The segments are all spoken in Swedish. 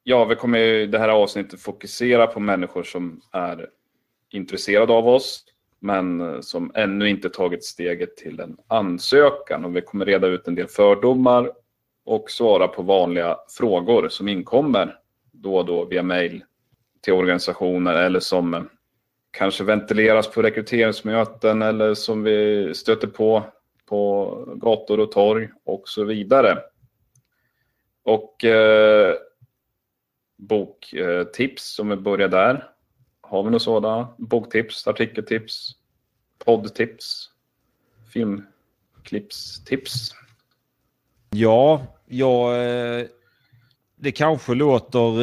Ja, vi kommer i det här avsnittet fokusera på människor som är intresserade av oss, men som ännu inte tagit steget till en ansökan. Och vi kommer reda ut en del fördomar och svara på vanliga frågor som inkommer då och då via mejl till organisationer, eller som kanske ventileras på rekryteringsmöten, eller som vi stöter på gator och torg och så vidare. Och boktips, som vi börjar där. Har vi några sådana? Boktips, artikeltips, poddtips, filmklippstips? Ja, det kanske låter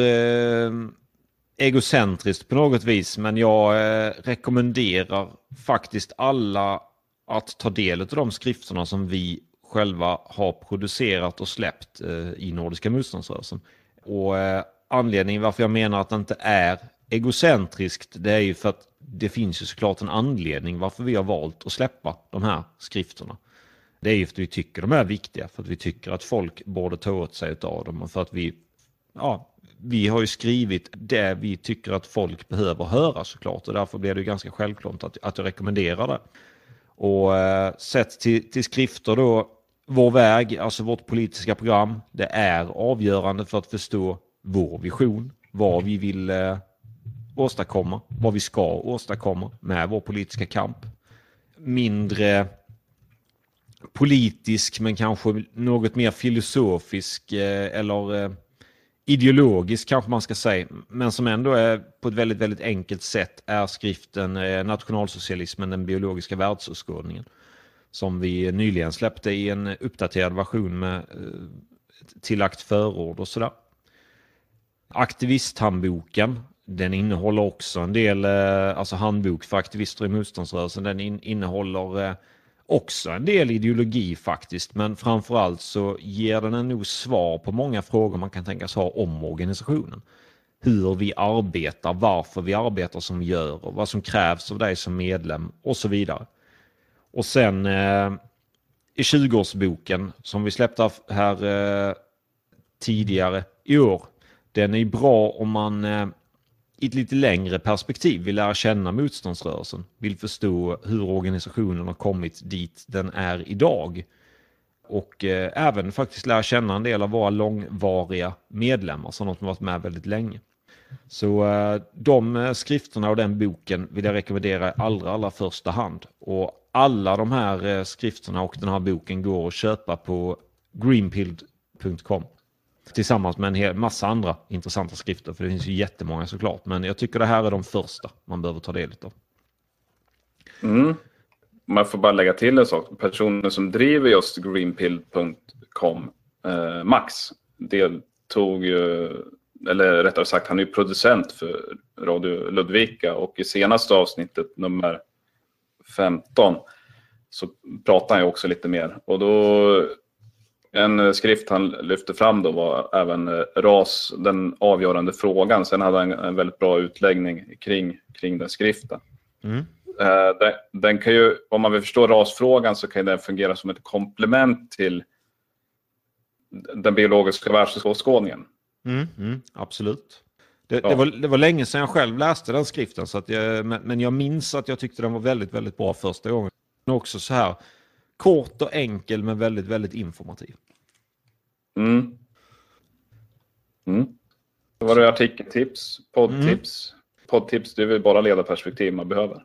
egocentriskt på något vis, men jag rekommenderar faktiskt alla att ta del av de skrifterna som vi själva har producerat och släppt i Nordiska motståndsrörelsen. Och anledningen varför jag menar att det inte är egocentriskt, det är ju för att det finns ju såklart en anledning varför vi har valt att släppa de här skrifterna. Det är ju för att vi tycker de är viktiga, för att vi tycker att folk borde ta åt sig av dem, och för att vi har ju skrivit det vi tycker att folk behöver höra såklart, och därför blir det ju ganska självklart att jag rekommenderar det. Och sett till skrifter då, Vår väg, alltså vårt politiska program, det är avgörande för att förstå vår vision, vad vi vill åstadkomma, vad vi ska åstadkomma med vår politiska kamp. Mindre politisk, men kanske något mer filosofisk eller ideologisk kanske man ska säga, men som ändå är på ett väldigt, väldigt enkelt sätt, är skriften Nationalsocialismen, den biologiska världsåskådningen, som vi nyligen släppte i en uppdaterad version med tillagt förord och sådär. Aktivisthandboken, den innehåller också en del, alltså handbok för aktivister i motståndsrörelsen, den innehåller också en del ideologi faktiskt, men framförallt så ger den nog svar på många frågor man kan tänkas ha om organisationen. Hur vi arbetar, varför vi arbetar som vi gör, och vad som krävs av dig som medlem och så vidare. Och sen i 20-årsboken som vi släppte här tidigare i år, den är bra om man i ett lite längre perspektiv vill lära känna motståndsrörelsen, vill förstå hur organisationen har kommit dit den är idag, och även faktiskt lära känna en del av våra långvariga medlemmar som har varit med väldigt länge. Så de skrifterna och den boken vill jag rekommendera i allra första hand, och alla de här skrifterna och den här boken går att köpa på greenpill.com tillsammans med en hel massa andra intressanta skrifter, för det finns ju jättemånga såklart, men jag tycker det här är de första man behöver ta del av. Man får bara lägga till en sak. Personen som driver just greenpill.com, Max, deltog ju, eller rättare sagt, han är ju producent för Radio Ludvika, och i senaste avsnittet nummer 15 så pratar han ju också lite mer, och då en skrift han lyfte fram då var även ras, den avgörande frågan. Sen hade han en väldigt bra utläggning kring den skriften. Den kan ju, om man vill förstå rasfrågan, så kan den fungera som ett komplement till den biologiska världsåskådningen. Absolut. Det var länge sedan jag själv läste den skriften, så att men jag minns att jag tyckte den var väldigt, väldigt bra första gången. Och också så här kort och enkel, men väldigt, väldigt informativ. Det var det artikeltips, poddtips. Poddtips, det är väl bara ledarperspektiv man behöver.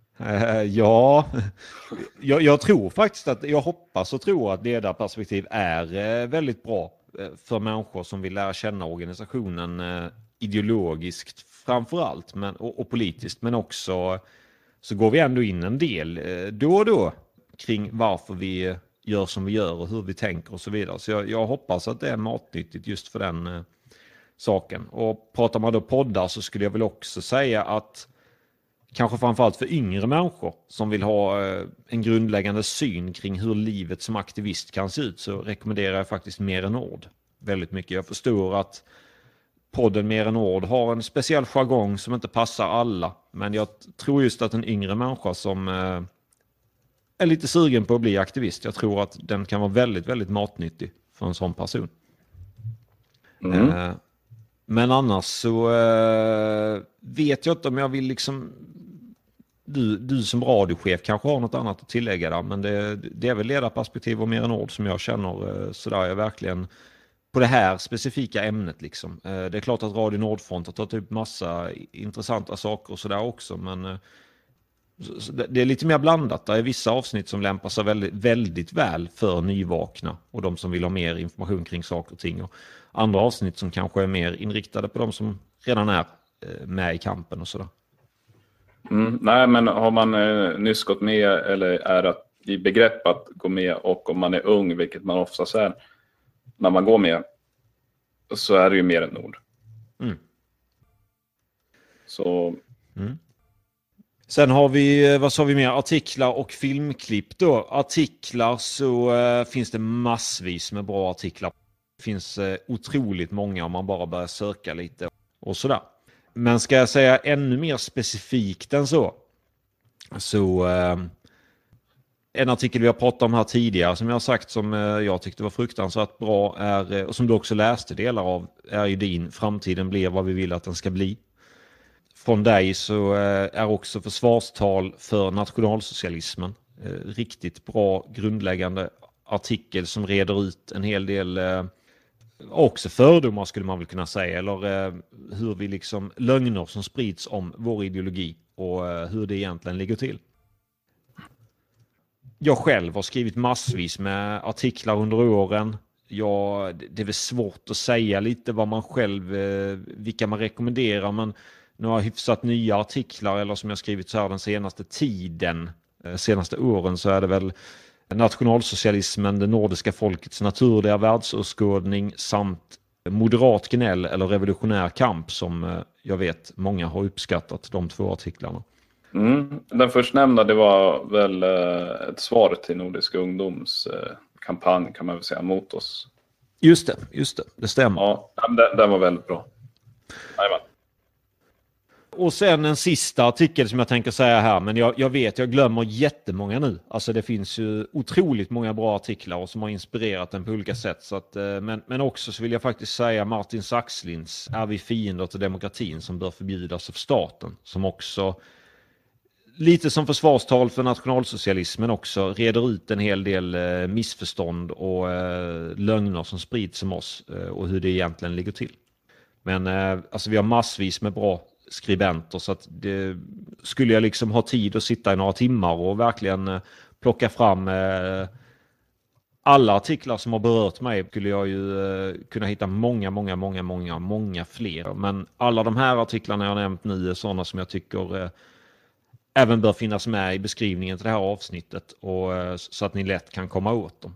Jag tror faktiskt att, jag hoppas och tror att ledarperspektiv är väldigt bra för människor som vill lära känna organisationen ideologiskt framförallt, och politiskt, men också så går vi ändå in en del då och då kring varför vi gör som vi gör och hur vi tänker och så vidare. Så jag hoppas att det är matnyttigt just för den saken. Och pratar man då poddar, så skulle jag väl också säga att kanske framförallt för yngre människor som vill ha en grundläggande syn kring hur livet som aktivist kan se ut, så rekommenderar jag faktiskt Mer än ord väldigt mycket. Jag förstår att podden Mer än ord har en speciell jargong som inte passar alla, men jag tror just att en yngre människa som är lite sugen på att bli aktivist, jag tror att den kan vara väldigt, väldigt matnyttig för en sån person. Men annars så vet jag inte om jag vill liksom... Du som radiochef kanske har något annat att tillägga där, men det är väl ledarperspektiv och mer än ord som jag känner sådär jag verkligen på det här specifika ämnet liksom. Det är klart att Radio Nordfront har tagit upp massa intressanta saker och sådär också, men det är lite mer blandat. Det är vissa avsnitt som lämpar sig väldigt, väldigt väl för nyvakna och de som vill ha mer information kring saker och ting, och andra avsnitt som kanske är mer inriktade på de som redan är med i kampen och sådär. Nej, men har man nyss gått med eller är i begrepp att gå med, och om man är ung, vilket man oftast är när man går med, så är det ju mer än ord. Så... Sen har vi, vad sa vi mer? Artiklar och filmklipp då. Artiklar så finns det massvis med bra artiklar. Det finns otroligt många om man bara börjar söka lite och sådär. Men ska jag säga ännu mer specifikt än så en artikel vi har pratat om här tidigare som jag har sagt som jag tyckte var fruktansvärt bra är, och som du också läste delar av, är ju din Framtiden blir vad vi vill att den ska bli. Från dig så är också försvarstal för nationalsocialismen. Riktigt bra grundläggande artikel som reder ut en hel del också fördomar skulle man väl kunna säga. Eller hur vi liksom lögner som sprids om vår ideologi och hur det egentligen ligger till. Jag själv har skrivit massvis med artiklar under åren. Det är väl svårt att säga lite vad man själv, vilka man rekommenderar, men några hyfsat nya artiklar eller som jag skrivit så här den senaste tiden, senaste åren, så är det väl nationalsocialismen, det nordiska folkets naturliga världsåskådning samt moderat gnäll eller revolutionär kamp som jag vet många har uppskattat, de 2 artiklarna. Den förstnämnda, det var väl ett svar till Nordiska ungdoms kampanj kan man väl säga mot oss. Just det stämmer. Ja, den var väldigt bra. Jajamän. Och sen en sista artikel som jag tänker säga här, men jag vet, jag glömmer jättemånga nu. Alltså det finns ju otroligt många bra artiklar och som har inspirerat den på olika sätt. Så att, men också så vill jag faktiskt säga Martin Saxlinds Är vi fiender till demokratin som bör förbjudas av staten, som också lite som försvarstal för nationalsocialismen också reder ut en hel del missförstånd och lögner som sprids om oss och hur det egentligen ligger till. Men alltså vi har massvis med bra skribenter, så att det skulle jag liksom ha tid att sitta i några timmar och verkligen plocka fram alla artiklar som har berört mig, skulle jag ju kunna hitta många fler. Men alla de här artiklarna jag nämnt nu är sådana som jag tycker även bör finnas med i beskrivningen till det här avsnittet, och så att ni lätt kan komma åt dem.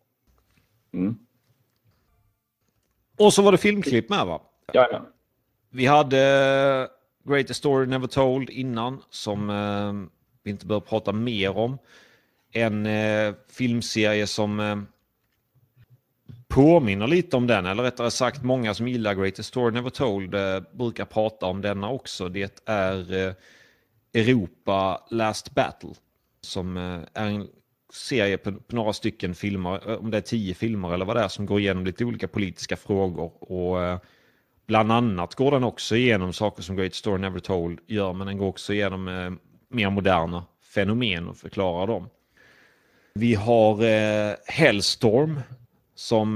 Och så var det filmklipp med, va? Ja. Vi hade Greatest Story Never Told innan, som vi inte bör prata mer om. En filmserie som påminner lite om den, eller rättare sagt många som gillar Greatest Story Never Told brukar prata om denna också. Det är Europa Last Battle, som är en serie på några stycken filmer, om det är 10 filmer eller vad det är, som går igenom lite olika politiska frågor, och bland annat går den också igenom saker som Great Story Never Told gör, men den går också igenom mer moderna fenomen och förklarar dem. Vi har Hellstorm som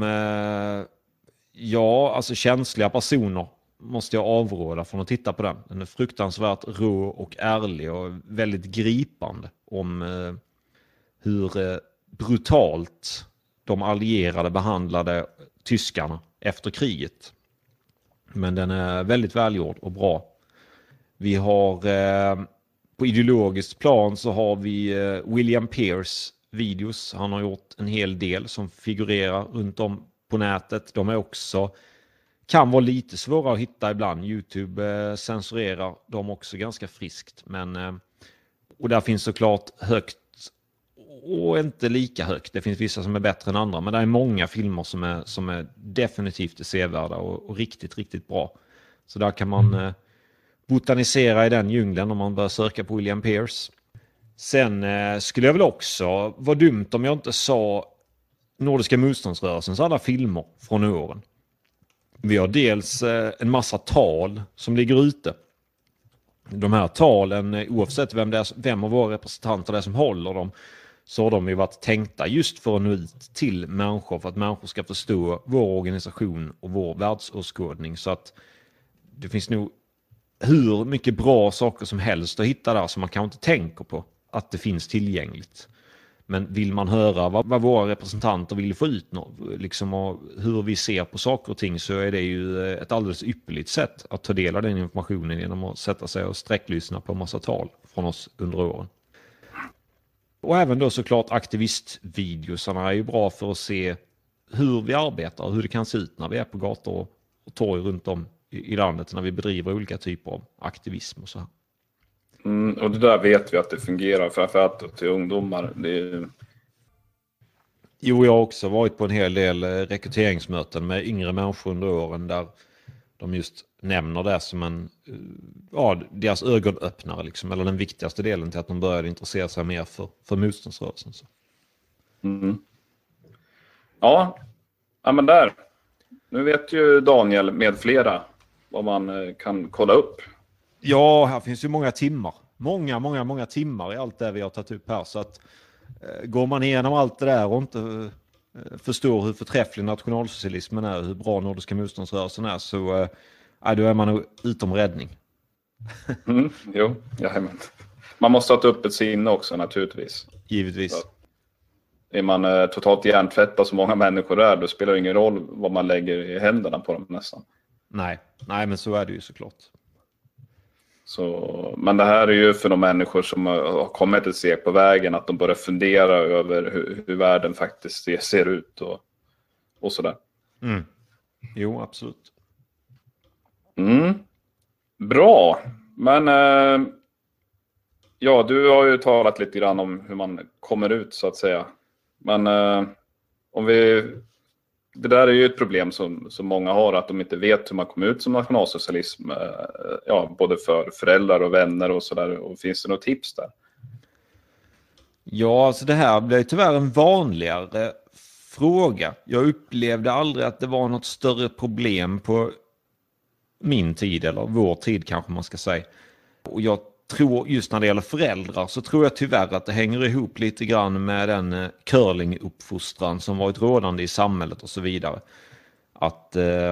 alltså känsliga personer måste jag avråda från att titta på den. Den är fruktansvärt rå och ärlig och väldigt gripande om hur brutalt de allierade behandlade tyskarna efter kriget. Men den är väldigt välgjord och bra. Vi har på ideologiskt plan så har vi William Pierce videos. Han har gjort en hel del som figurerar runt om på nätet. De är också, kan vara lite svåra att hitta ibland. YouTube censurerar dem också ganska friskt. Men, och där finns såklart högt och inte lika högt. Det finns vissa som är bättre än andra. Men det är många filmer som är definitivt sevärda och riktigt, riktigt bra. Så där kan man botanisera i den djungeln om man börjar söka på William Pierce. Sen skulle jag väl också vara dumt om jag inte sa Nordiska motståndsrörelsens alla filmer från åren. Vi har dels en massa tal som ligger ute. De här talen, oavsett vem av våra representanter det är som håller dem, så har de ju varit tänkta just för att nå ut till människor, för att människor ska förstå vår organisation och vår världsåskådning. Så att det finns nog hur mycket bra saker som helst att hitta där som man kanske inte tänker på att det finns tillgängligt. Men vill man höra vad våra representanter vill få ut liksom, och hur vi ser på saker och ting, så är det ju ett alldeles ypperligt sätt att ta del av den informationen genom att sätta sig och sträcklyssna på en massa tal från oss under åren. Och även då såklart aktivistvideosarna är ju bra för att se hur vi arbetar och hur det kan se ut när vi är på gator och torg runt om i landet när vi bedriver olika typer av aktivism och så här. Och det där vet vi att det fungerar, framförallt till ungdomar. Jo, jag har också varit på en hel del rekryteringsmöten med yngre människor under åren där de just nämner det som deras ögonöppnare liksom, eller den viktigaste delen till att de började intressera sig mer för motståndsrörelsen. Så. Ja, men där. Nu vet ju Daniel med flera vad man kan kolla upp. Ja, här finns ju många timmar. Många timmar i allt det vi har tagit upp här. Så att går man igenom allt det där och inte förstår hur förträfflig nationalsocialismen är, hur bra Nordiska motståndsrörelsen är, så då är man nog utom räddning. Jo, jajamän. Man måste ha ett öppet sinne också naturligtvis. Givetvis. Så är man totalt hjärntvättad så många människor är, då spelar det ingen roll vad man lägger i händerna på dem nästan. Nej, men så är det ju såklart. Så, men det här är ju för de människor som har kommit ett steg på vägen, att de börjar fundera över hur världen faktiskt ser ut och sådär. Jo, absolut. Bra, men ja, du har ju talat lite grann om hur man kommer ut så att säga. Men det där är ju ett problem som många har, att de inte vet hur man kommer ut som nationalsocialism, både för föräldrar och vänner och sådär. Och finns det några tips där? Ja, alltså det här blir tyvärr en vanligare fråga. Jag upplevde aldrig att det var något större problem på min tid, eller vår tid kanske man ska säga. Och jag tror just när det gäller föräldrar så tror jag tyvärr att det hänger ihop lite grann med den curlinguppfostran som varit rådande i samhället och så vidare. Att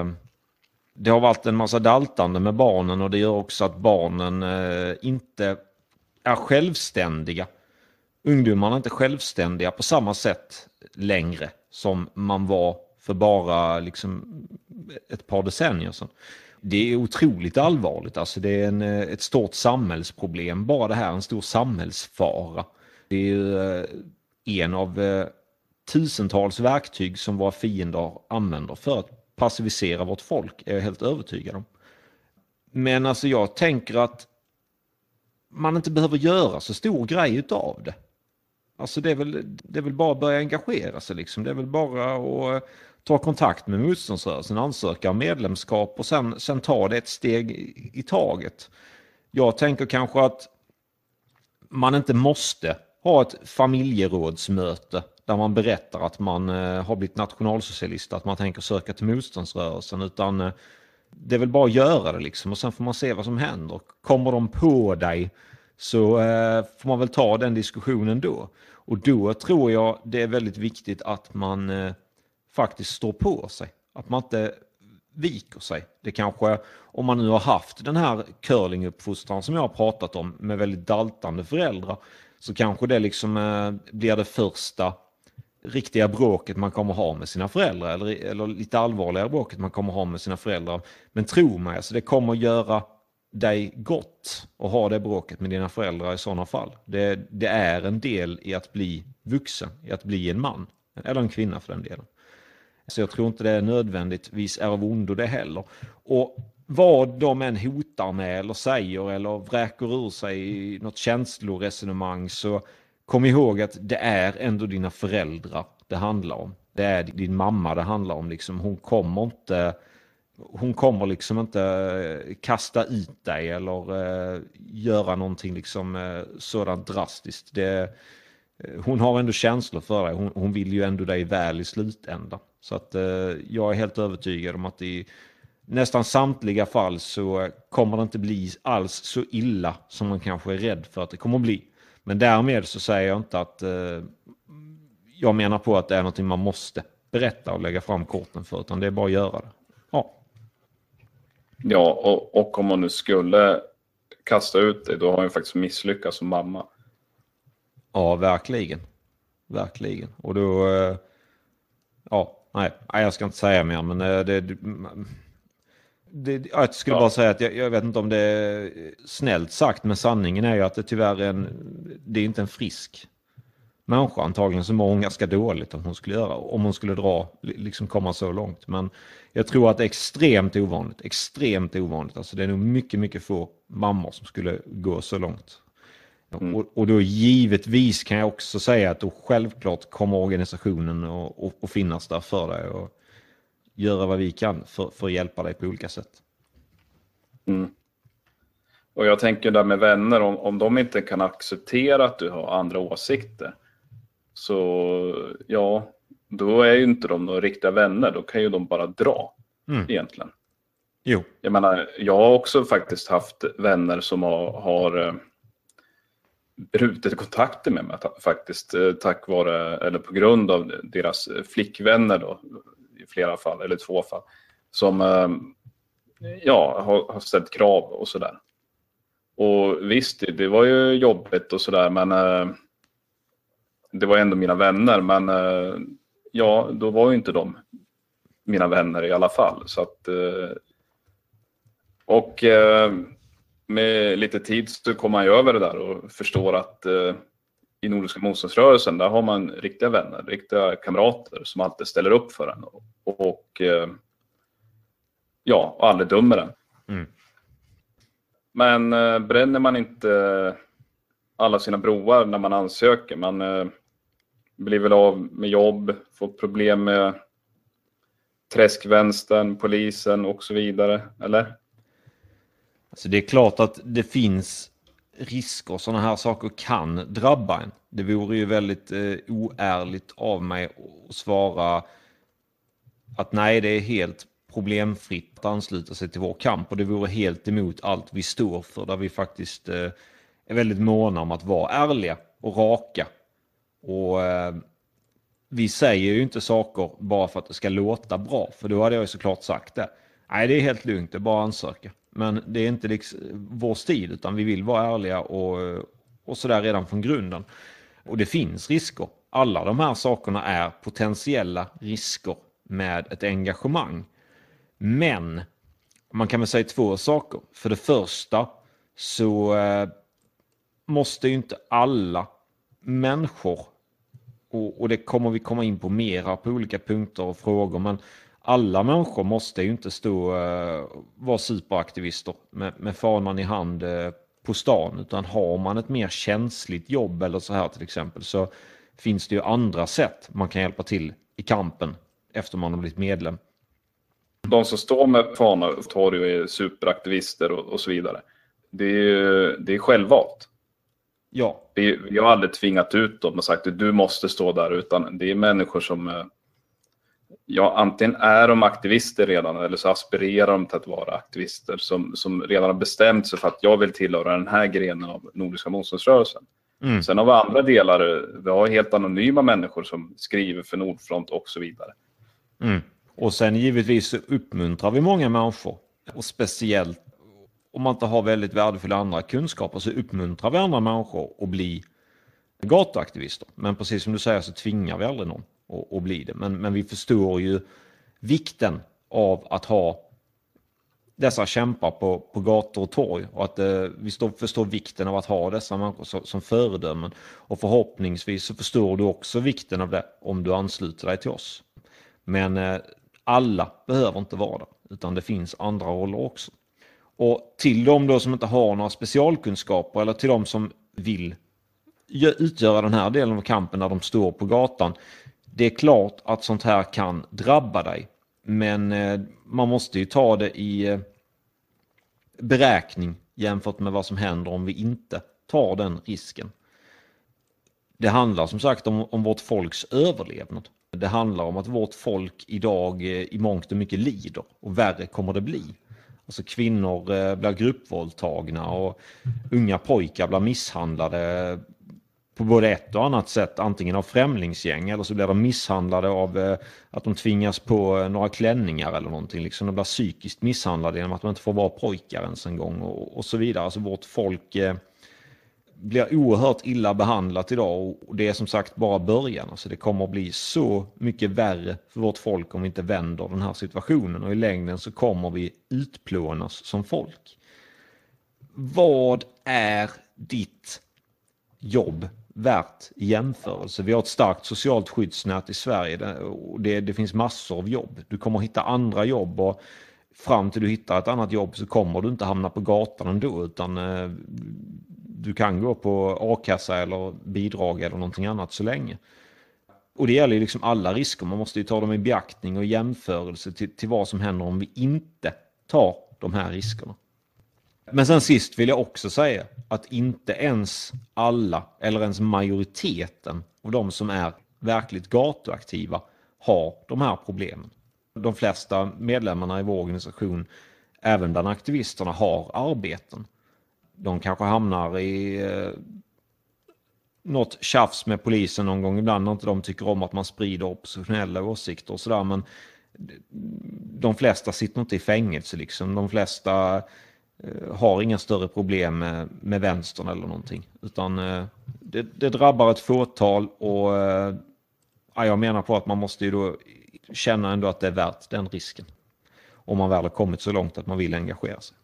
det har varit en massa daltande med barnen, och det gör också att barnen inte är självständiga. Ungdomarna är inte självständiga på samma sätt längre som man var för bara liksom ett par decennier sedan. Det är otroligt allvarligt. Alltså det är ett stort samhällsproblem. Bara det här är en stor samhällsfara. Det är en av tusentals verktyg som våra fiender använder för att passivisera vårt folk, är jag helt övertygad om. Men alltså jag tänker att man inte behöver göra så stor grej utav det. Alltså det är väl bara att börja engagera sig liksom. Det är väl bara att ta kontakt med motståndsrörelsen, ansöka om medlemskap och sen ta det ett steg i taget. Jag tänker kanske att man inte måste ha ett familjerådsmöte där man berättar att man har blivit nationalsocialist, att man tänker söka till motståndsrörelsen, utan det är väl bara att göra det liksom, och sen får man se vad som händer. Kommer de på dig så får man väl ta den diskussionen då. Och då tror jag det är väldigt viktigt att man faktiskt står på sig. Att man inte viker sig. Det kanske, om man nu har haft den här curlinguppfostran som jag har pratat om med väldigt daltande föräldrar, så kanske det liksom blir det första riktiga bråket man kommer ha med sina föräldrar, eller lite allvarligare bråket man kommer ha med sina föräldrar. Men tro mig, alltså det kommer göra dig gott att ha det bråket med dina föräldrar i sådana fall. Det är en del i att bli vuxen, i att bli en man, eller en kvinna för den delen. Så jag tror inte det är nödvändigtvis är av ondo det heller. Och vad de än hotar med eller säger eller vräker ur sig i något känsloresonemang, så kom ihåg att det är ändå dina föräldrar det handlar om. Det är din mamma det handlar om. Liksom. Hon kommer liksom inte kasta ut dig eller göra någonting liksom sådant drastiskt. Hon har ändå känslor för dig. Hon vill ju ändå dig väl i slutändan. Så att jag är helt övertygad om att nästan samtliga fall så kommer det inte bli alls så illa som man kanske är rädd för att det kommer att bli. Men därmed så säger jag inte att jag menar på att det är någonting man måste berätta och lägga fram korten för, utan det är bara att göra det. Ja. Ja, och om man nu skulle kasta ut det, då har han faktiskt misslyckats som mamma. Ja, verkligen. Verkligen. Och då... Nej, jag ska inte säga mer, men jag skulle bara säga att jag vet inte om det är snällt sagt, men sanningen är ju att det tyvärr det är inte en frisk människa. Antagligen så mår hon ganska dåligt om hon skulle komma så långt. Men jag tror att det är extremt ovanligt. Alltså det är nog mycket, mycket få mammor som skulle gå så långt. Och då givetvis kan jag också säga att då självklart kommer organisationen att finnas där för dig och göra vad vi kan för att hjälpa dig på olika sätt. Och jag tänker där med vänner, om de inte kan acceptera att du har andra åsikter, så ja, då är ju inte de några riktiga vänner. Då kan ju de bara dra egentligen. Jo. Jag menar, jag har också faktiskt haft vänner som har brutit kontakter med mig faktiskt, tack vare eller på grund av deras flickvänner då, i flera fall eller 2 fall, som har ställt krav och sådär. Och visst, det var ju jobbigt och sådär, men det var ändå mina vänner, men då var ju inte de mina vänner i alla fall. Så att med lite tid så kommer man ju över det där och förstår att i Nordiska motståndsrörelsen, där har man riktiga vänner, riktiga kamrater som alltid ställer upp för en och aldrig dömer en. Men bränner man inte alla sina broar när man ansöker, man blir väl av med jobb, får problem med träskvänstern, polisen och så vidare, eller? Alltså det är klart att det finns risker, sådana här saker kan drabba en. Det vore ju väldigt oärligt av mig att svara att nej, det är helt problemfritt att ansluta sig till vår kamp, och det vore helt emot allt vi står för, där vi faktiskt är väldigt måna om att vara ärliga och raka. Och vi säger ju inte saker bara för att det ska låta bra, för då hade jag ju såklart sagt det. Nej, det är helt lugnt, det är bara att ansöka. Men det är inte vår stil, utan vi vill vara ärliga och sådär redan från grunden. Och det finns risker. Alla de här sakerna är potentiella risker med ett engagemang. Men man kan väl säga 2 saker. För det första så måste ju inte alla människor, och det kommer vi komma in på mera på olika punkter och frågor, men alla människor måste ju inte vara superaktivister med fanan i hand på stan, utan har man ett mer känsligt jobb eller så här till exempel, så finns det ju andra sätt man kan hjälpa till i kampen efter man har blivit medlem. De som står med fana och torg och är superaktivister och så vidare, det är självvalt. Ja. Vi har aldrig tvingat ut dem och sagt att du måste stå där, utan det är människor som antingen är de aktivister redan, eller så aspirerar de till att vara aktivister som redan har bestämt sig för att jag vill tillhöra den här grenen av Nordiska motståndsrörelsen. Sen har vi andra delar, vi har helt anonyma människor som skriver för Nordfront och så vidare. Och sen givetvis så uppmuntrar vi många människor, och speciellt om man inte har väldigt värdefulla andra kunskaper, så uppmuntrar vi andra människor att bli gatuaktivister. Men precis som du säger så tvingar vi aldrig någon att bli det. Men vi förstår ju vikten av att ha dessa kämpar på gator och torg, och att vi förstår vikten av att ha dessa människor som föredömen. Och förhoppningsvis så förstår du också vikten av det om du ansluter dig till oss. Men alla behöver inte vara det, utan det finns andra roller också. Och till de då som inte har några specialkunskaper, eller till de som vill utgöra den här delen av kampen när de står på gatan, det är klart att sånt här kan drabba dig. Men man måste ju ta det i beräkning jämfört med vad som händer om vi inte tar den risken. Det handlar som sagt om vårt folks överlevnad. Det handlar om att vårt folk idag i mångt och mycket lider, och värre kommer det bli. Alltså kvinnor blir gruppvåldtagna och unga pojkar blir misshandlade på både ett och annat sätt, antingen av främlingsgäng eller så blir de misshandlade av att de tvingas på några klänningar eller någonting. Liksom de blir psykiskt misshandlade genom att de inte får vara pojkar ens en gång och så vidare. Alltså vårt folk blir oerhört illa behandlat idag, och det är som sagt bara början. Alltså det kommer att bli så mycket värre för vårt folk om vi inte vänder den här situationen, och i längden så kommer vi utplånas som folk. Vad är ditt jobb värt i jämförelse? Vi har ett starkt socialt skyddsnät i Sverige och det finns massor av jobb. Du kommer hitta andra jobb, och fram till du hittar ett annat jobb så kommer du inte hamna på gatan ändå, utan du kan gå på a-kassa eller bidrag eller någonting annat så länge. Och det gäller ju liksom alla risker. Man måste ju ta dem i beaktning och jämförelse till vad som händer om vi inte tar de här riskerna. Men sen sist vill jag också säga att inte ens alla eller ens majoriteten av de som är verkligt gatuaktiva har de här problemen. De flesta medlemmarna i vår organisation, även bland aktivisterna, har arbeten. De kanske hamnar i något tjafs med polisen någon gång ibland när inte de tycker om att man sprider oppositionella åsikter och sådär, men de flesta sitter inte i fängelse liksom. De flesta har inga större problem med vänstern eller någonting, utan det drabbar ett fåtal, och jag menar på att man måste ju då känna ändå att det är värt den risken om man väl har kommit så långt att man vill engagera sig.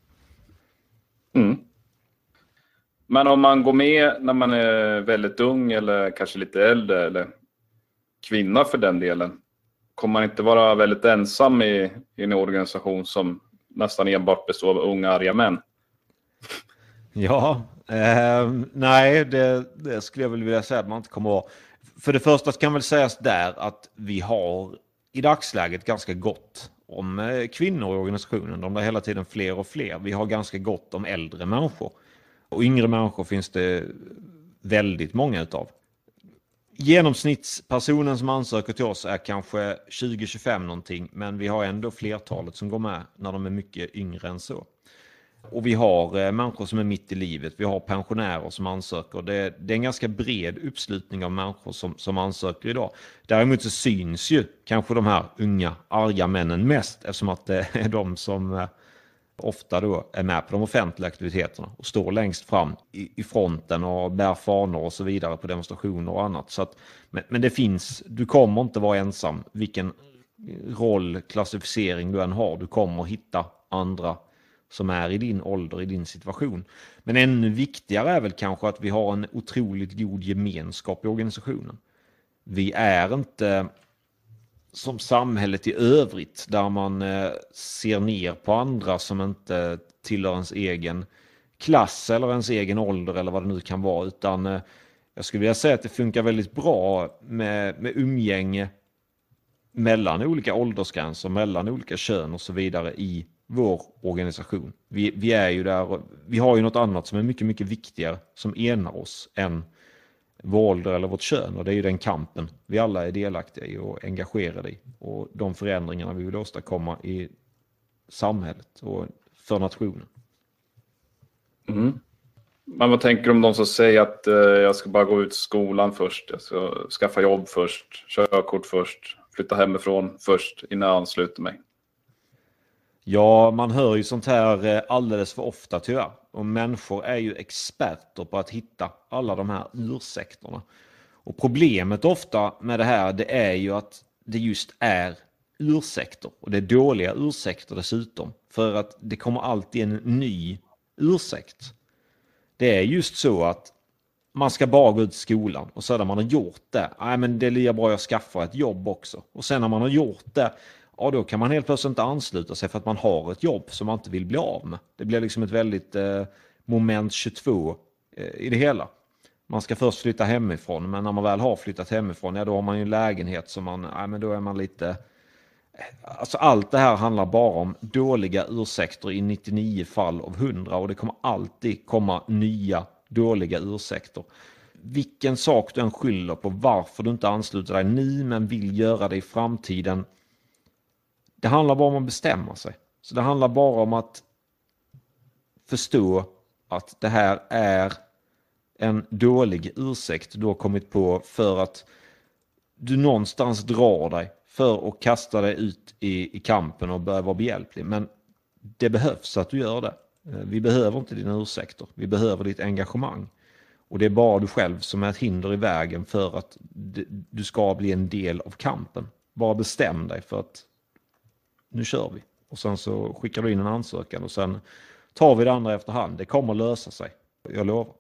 Men om man går med när man är väldigt ung eller kanske lite äldre, eller kvinna för den delen, kommer man inte vara väldigt ensam i en organisation som nästan enbart består av unga arga män? Ja, nej, det skulle jag väl vilja säga att man inte kommer att. För det första kan väl sägas där att vi har i dagsläget ganska gott om kvinnor i organisationen. De är hela tiden fler och fler. Vi har ganska gott om äldre människor. Och yngre människor finns det väldigt många utav. Genomsnittspersonen som ansöker till oss är kanske 20-25 någonting, men vi har ändå flertalet som går med när de är mycket yngre än så. Och vi har människor som är mitt i livet, vi har pensionärer som ansöker. Det är en ganska bred uppslutning av människor som ansöker idag. Däremot så syns ju kanske de här unga arga männen mest, eftersom att det är de som ofta då är med på de offentliga aktiviteterna och står längst fram i fronten och bär fanor och så vidare på demonstrationer och annat. Så att, men det finns, du kommer inte vara ensam vilken roll, klassificering du än har. Du kommer hitta andra som är i din ålder, i din situation. Men ännu viktigare är väl kanske att vi har en otroligt god gemenskap i organisationen. Vi är inte som samhället i övrigt där man ser ner på andra som inte tillhör ens egen klass eller ens egen ålder eller vad det nu kan vara, utan jag skulle vilja säga att det funkar väldigt bra med umgänge mellan olika åldersgränser, mellan olika kön och så vidare i vår organisation. Vi är ju där, vi har ju något annat som är mycket, mycket viktigare som enar oss än vår ålder eller vårt kön, och det är ju den kampen vi alla är delaktiga i och engagerade i, och de förändringarna vi vill åstadkomma i samhället och för nationen. Mm. Men vad tänker du om de som säger att jag ska bara gå ut skolan först, jag ska skaffa jobb först, körkort först, flytta hemifrån först innan jag ansluter mig? Ja, man hör ju sånt här alldeles för ofta tyvärr. Och människor är ju experter på att hitta alla de här ursäkterna. Och problemet ofta med det här, det är ju att det just är ursäkter. Och det är dåliga ursäkter dessutom. För att det kommer alltid en ny ursäkt. Det är just så att man ska bara gå ut i skolan. Och sedan man har gjort det, nej men det är lika bra jag skaffar ett jobb också. Och sen när man har gjort det, ja, då kan man helt plötsligt inte ansluta sig för att man har ett jobb som man inte vill bli av med. Det blir liksom ett väldigt moment 22 i det hela. Man ska först flytta hemifrån, men när man väl har flyttat hemifrån, ja, då har man ju en lägenhet som men då är man lite. Alltså allt det här handlar bara om dåliga ursäkter i 99 fall av 100, och det kommer alltid komma nya dåliga ursäkter. vilken sak du än skyller på varför du inte ansluter dig nu men vill göra det i framtiden. Det handlar bara om att bestämma sig. Så det handlar bara om att förstå att det här är en dålig ursäkt du har kommit på för att du någonstans drar dig för att kasta dig ut i kampen och börja vara behjälplig. Men det behövs att du gör det. Vi behöver inte dina ursäkter. Vi behöver ditt engagemang. Och det är bara du själv som är ett hinder i vägen för att du ska bli en del av kampen. Bara bestäm dig för att nu kör vi. Och sen så skickar du in en ansökan och sen tar vi det andra efterhand. Det kommer lösa sig. Jag lovar.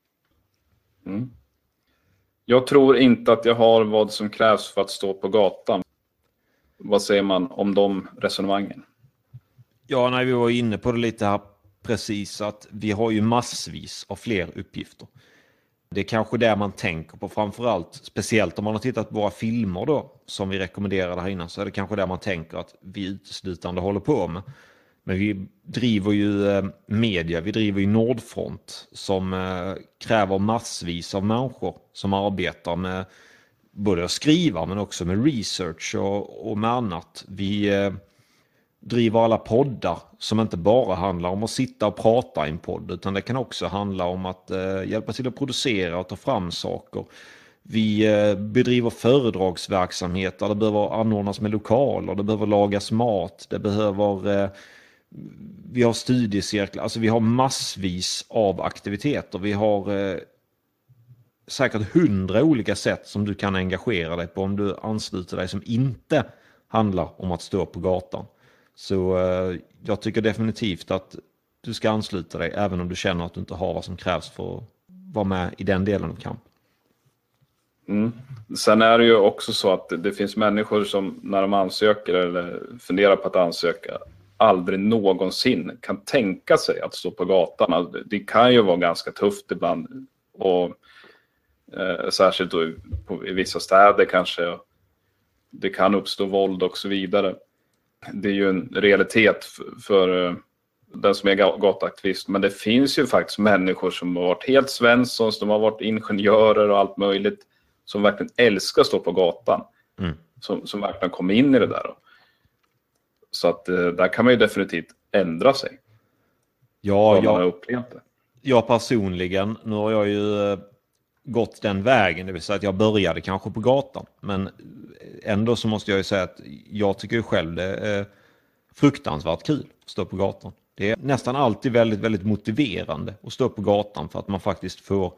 Mm. Jag tror inte att jag har vad som krävs för att stå på gatan. Vad säger man om de resonemangen? Ja, när vi var inne på det lite här precis, att vi har ju massvis av fler uppgifter. Det är kanske det man tänker på framförallt, speciellt om man har tittat på våra filmer då, som vi rekommenderade här innan, så är det kanske det man tänker att vi uteslutande håller på med. Men vi driver ju media, vi driver ju Nordfront som kräver massvis av människor som arbetar med både att skriva men också med research och med annat. Vi driver alla poddar som inte bara handlar om att sitta och prata i en podd, utan det kan också handla om att hjälpa till att producera och ta fram saker. Vi bedriver föredragsverksamhet där det behöver anordnas med lokaler, det behöver lagas mat, det behöver... Vi har studiecirklar, alltså vi har massvis av aktiviteter. Vi har säkert 100 olika sätt som du kan engagera dig på om du ansluter dig som inte handlar om att stå på gatan. Så jag tycker definitivt att du ska ansluta dig även om du känner att du inte har vad som krävs för att vara med i den delen av kampen. Mm. Sen är det ju också så att det finns människor som när de ansöker eller funderar på att ansöka aldrig någonsin kan tänka sig att stå på gatan. Alltså, det kan ju vara ganska tufft ibland och särskilt då i vissa städer kanske det kan uppstå våld och så vidare. Det är ju en realitet för den som är gatuaktivist, men det finns ju faktiskt människor som har varit helt Svensson, som har varit ingenjörer och allt möjligt, som verkligen älskar att stå på gatan. Som verkligen kommer in i det där. Så att där kan man ju definitivt ändra sig. Ja, jag personligen, nu har jag ju gått den vägen, det vill säga att jag började kanske på gatan, men ändå så måste jag ju säga att jag tycker själv det är fruktansvärt kul att stå på gatan. Det är nästan alltid väldigt, väldigt motiverande att stå på gatan för att man faktiskt får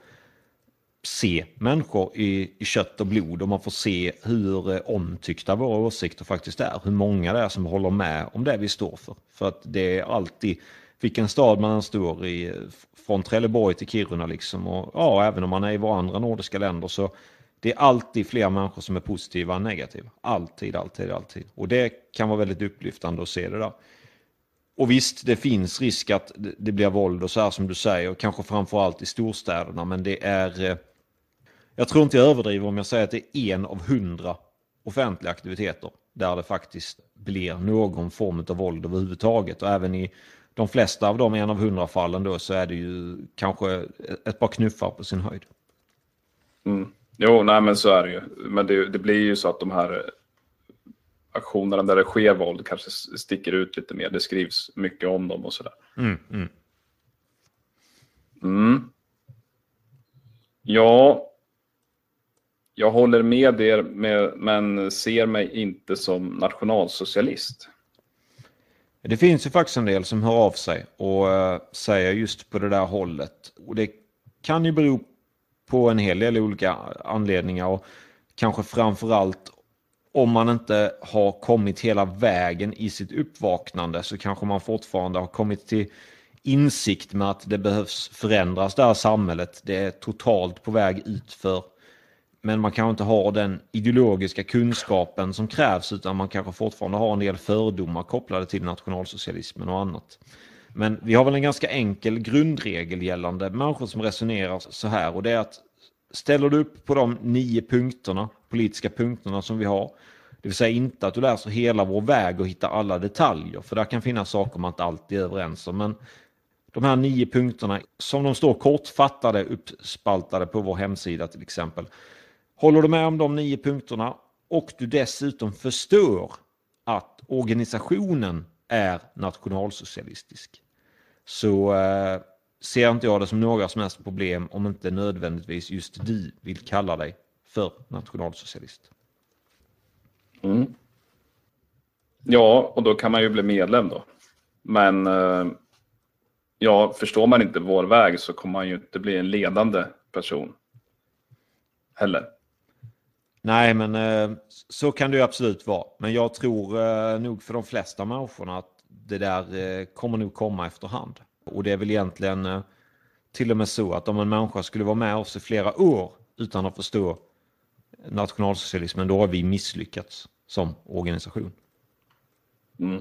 se människor i kött och blod och man får se hur omtyckta våra åsikter faktiskt är. Hur många det är som håller med om det vi står för. För att det är alltid, vilken stad man står i, från Trelleborg till Kiruna liksom. Och ja, även om man är i våra andra nordiska länder så det är alltid fler människor som är positiva än negativa. Alltid. Och det kan vara väldigt upplyftande att se det där. Och visst, det finns risk att det blir våld och så här som du säger. Och kanske framförallt i storstäderna. Men det är... Jag tror inte jag överdriver om jag säger att det är 1 av 100 offentliga aktiviteter där det faktiskt blir någon form av våld överhuvudtaget. Och även i de flesta av de 1 av 100 fallen då så är det ju kanske ett par knuffar på sin höjd. Mm. Jo, nej men så är det ju. Men det blir ju så att de här aktionerna där det sker våld kanske sticker ut lite mer. Det skrivs mycket om dem och sådär. Ja, jag håller med er men ser mig inte som nationalsocialist. Det finns ju faktiskt en del som hör av sig och säger just på det där hållet. Och det kan ju bero på en hel del olika anledningar och kanske framförallt om man inte har kommit hela vägen i sitt uppvaknande så kanske man fortfarande har kommit till insikt med att det behövs förändras det här samhället. Det är totalt på väg utför. Men man kanske inte har den ideologiska kunskapen som krävs utan man kanske fortfarande har en del fördomar kopplade till nationalsocialismen och annat. Men vi har väl en ganska enkel grundregel gällande människor som resonerar så här och det är att ställer du upp på de 9 punkterna, politiska punkterna som vi har, det vill säga inte att du läser hela vår väg och hittar alla detaljer för där kan finnas saker man inte alltid är överens om, men De här 9 punkterna som de står kortfattade uppspaltade på vår hemsida till exempel. Håller du med om de 9 punkterna och du dessutom förstår att organisationen är nationalsocialistisk, så ser inte jag det som några som helst problem om inte nödvändigtvis just du vill kalla dig för nationalsocialist. Mm. Ja, och då kan man ju bli medlem då. Men ja, förstår man inte vår väg så kommer man ju inte bli en ledande person heller. Nej, men så kan det ju absolut vara. Men jag tror nog för de flesta människorna att det där kommer nog komma efterhand. Och det är väl egentligen till och med så att om en människa skulle vara med oss i flera år utan att förstå nationalsocialismen, då har vi misslyckats som organisation. Mm.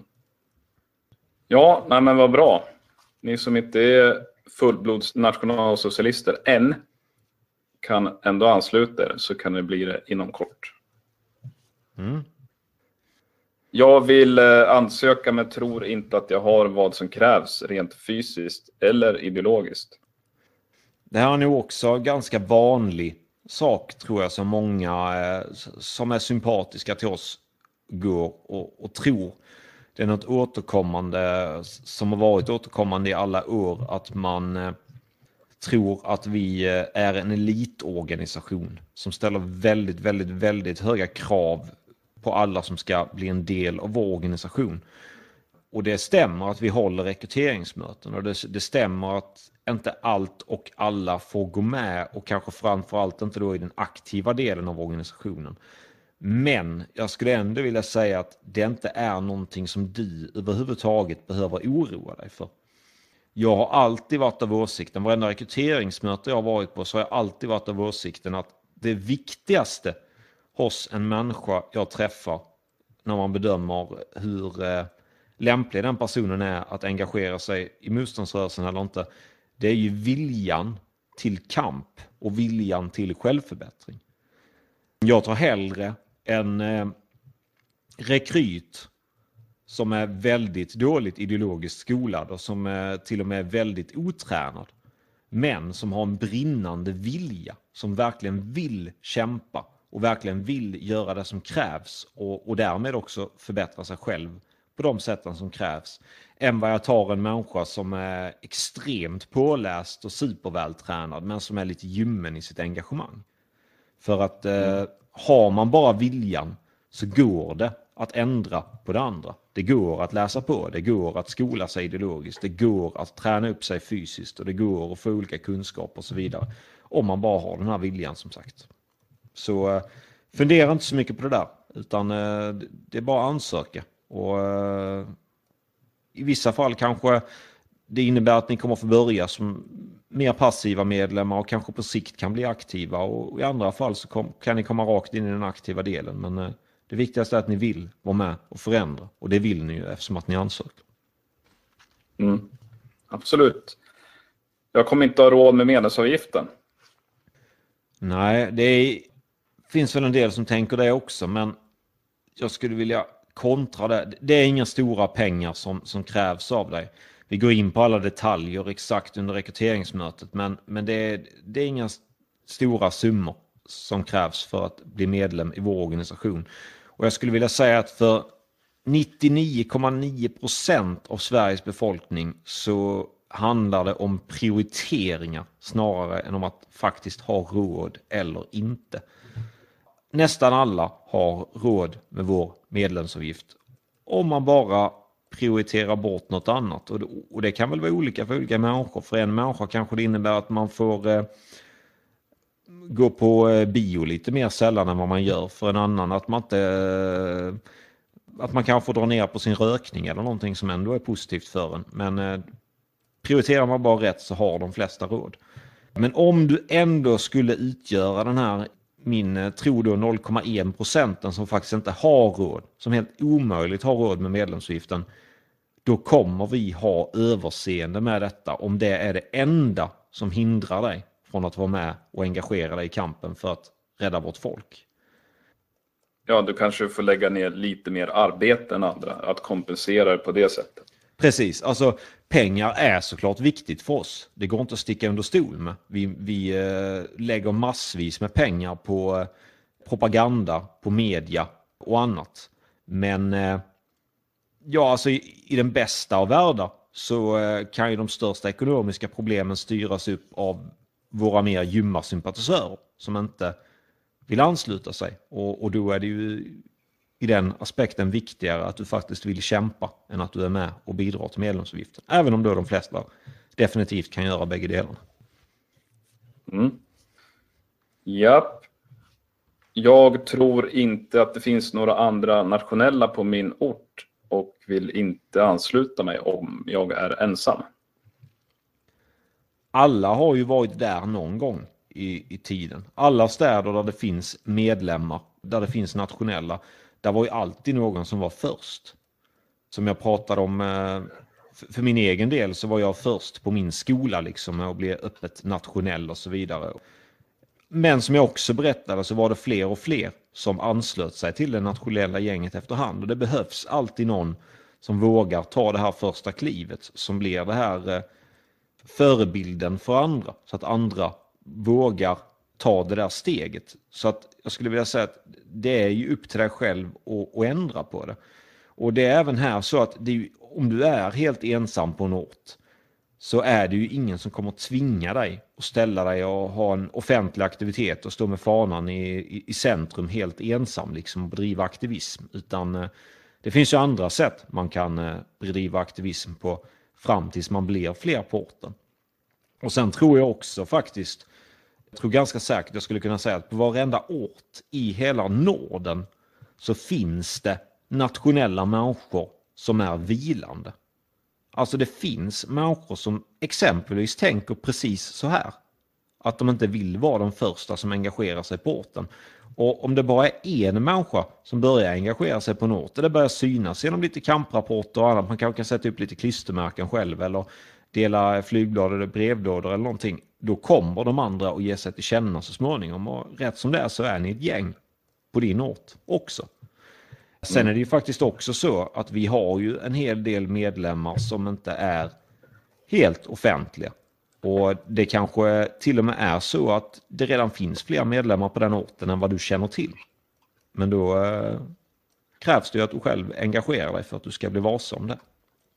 Ja, nej men vad bra. Ni som inte är fullblods nationalsocialister än kan ändå ansluta er, så kan det bli det inom kort. Mm. Jag vill ansöka men tror inte att jag har vad som krävs rent fysiskt eller ideologiskt. Det här är nog också ganska vanlig sak tror jag som många som är sympatiska till oss går och tror. Det är något återkommande som har varit återkommande i alla år, att man tror att vi är en elitorganisation som ställer väldigt, väldigt, väldigt höga krav på alla som ska bli en del av vår organisation. Och det stämmer att vi håller rekryteringsmöten, och det stämmer att inte allt och alla får gå med, och kanske framförallt inte då i den aktiva delen av organisationen. Men jag skulle ändå vilja säga att det inte är någonting som du överhuvudtaget behöver oroa dig för. Jag har alltid varit av åsikten, varenda rekryteringsmöte jag har varit på så har jag alltid varit av åsikten att det viktigaste hos en människa jag träffar när man bedömer hur lämplig den personen är att engagera sig i motståndsrörelsen eller inte, det är ju viljan till kamp och viljan till självförbättring. Jag tar hellre en rekryt som är väldigt dåligt ideologiskt skolad och som är till och med väldigt otränad, men som har en brinnande vilja, som verkligen vill kämpa och verkligen vill göra det som krävs och därmed också förbättra sig själv på de sätten som krävs, än vad jag tar en människa som är extremt påläst och supervältränad men som är lite ljummen i sitt engagemang. För att har man bara viljan så går det att ändra på det andra. Det går att läsa på, det går att skola sig ideologiskt, det går att träna upp sig fysiskt och det går att få olika kunskaper och så vidare. Om man bara har den här viljan som sagt. Så fundera inte så mycket på det där, utan det är bara att ansöka. Och i vissa fall kanske det innebär att ni kommer få börja som mer passiva medlemmar och kanske på sikt kan bli aktiva, och i andra fall så kan ni komma rakt in i den aktiva delen. Men det viktigaste är att ni vill vara med och förändra, och det vill ni ju eftersom att ni ansöker. Mm. Absolut. Jag kommer inte ha råd med medlemsavgiften. Nej, det finns väl en del som tänker det också, men jag skulle vilja kontra det. Det är inga stora pengar som krävs av dig. Vi går in på alla detaljer exakt under rekryteringsmötet, men det är inga stora summor som krävs för att bli medlem i vår organisation. Och jag skulle vilja säga att för 99,9% av Sveriges befolkning så handlar det om prioriteringar snarare än om att faktiskt ha råd eller inte. Nästan alla har råd med vår medlemsavgift om man bara prioriterar bort något annat. Och det kan väl vara olika för olika människor. För en människa kanske det innebär att man får gå på bio lite mer sällan än vad man gör. För en annan att man kanske får dra ner på sin rökning eller någonting som ändå är positivt för en. Men prioriterar man bara rätt så har de flesta råd. Men om du ändå skulle utgöra den här min tror då 0,1% som faktiskt inte har råd, som helt omöjligt har råd med medlemsavgiften, då kommer vi ha överseende med detta om det är det enda som hindrar dig från att vara med och engagera dig i kampen för att rädda vårt folk. Ja, du kanske får lägga ner lite mer arbete än andra, att kompensera på det sättet. Precis, alltså pengar är såklart viktigt för oss. Det går inte att sticka under stol med. Vi lägger massvis med pengar på propaganda, på media och annat. Men ja, alltså i den bästa av världar så kan ju de största ekonomiska problemen styras upp av våra mer ljumma sympatisörer som inte vill ansluta sig. Och då är det ju i den aspekten viktigare att du faktiskt vill kämpa än att du är med och bidrar till medlemsavgiften. Även om då de flesta definitivt kan göra bägge delarna. Japp. Jag tror inte att det finns några andra nationella på min ort och vill inte ansluta mig om jag är ensam. Alla har ju varit där någon gång i tiden. Alla städer där det finns medlemmar, där det finns nationella, där var ju alltid någon som var först. Som jag pratade om, för min egen del så var jag först på min skola liksom med att bli öppet nationell och så vidare. Men som jag också berättade så var det fler och fler som anslöt sig till det nationella gänget efterhand. Och det behövs alltid någon som vågar ta det här första klivet, som blir det här förebilden för andra. Så att andra vågar ta det där steget. Så att jag skulle vilja säga att det är ju upp till dig själv att ändra på det. Och det är även här så att om du är helt ensam på en ort så är det ju ingen som kommer att tvinga dig och ställa dig och ha en offentlig aktivitet och stå med fanan i centrum helt ensam liksom och bedriva aktivism. Utan det finns ju andra sätt man kan bedriva aktivism på fram tills man blir fler på orten. Och sen tror jag också faktiskt, jag tror ganska säkert jag skulle kunna säga att på varenda ort i hela Norden så finns det nationella människor som är vilande. Alltså det finns människor som exempelvis tänker precis så här. Att de inte vill vara de första som engagerar sig på orten. Och om det bara är en människa som börjar engagera sig på en ort, det börjar synas genom lite kamprapporter och annat, man kanske kan sätta upp lite klistermärken själv eller dela flygblad eller brevlådor eller någonting, då kommer de andra att ge sig till känna så småningom. Och rätt som det är så är ni ett gäng på din ort också. Sen är det ju faktiskt också så att vi har ju en hel del medlemmar som inte är helt offentliga. Och det kanske till och med är så att det redan finns fler medlemmar på den orten än vad du känner till. Men då krävs det ju att du själv engagerar dig för att du ska bli varse om det.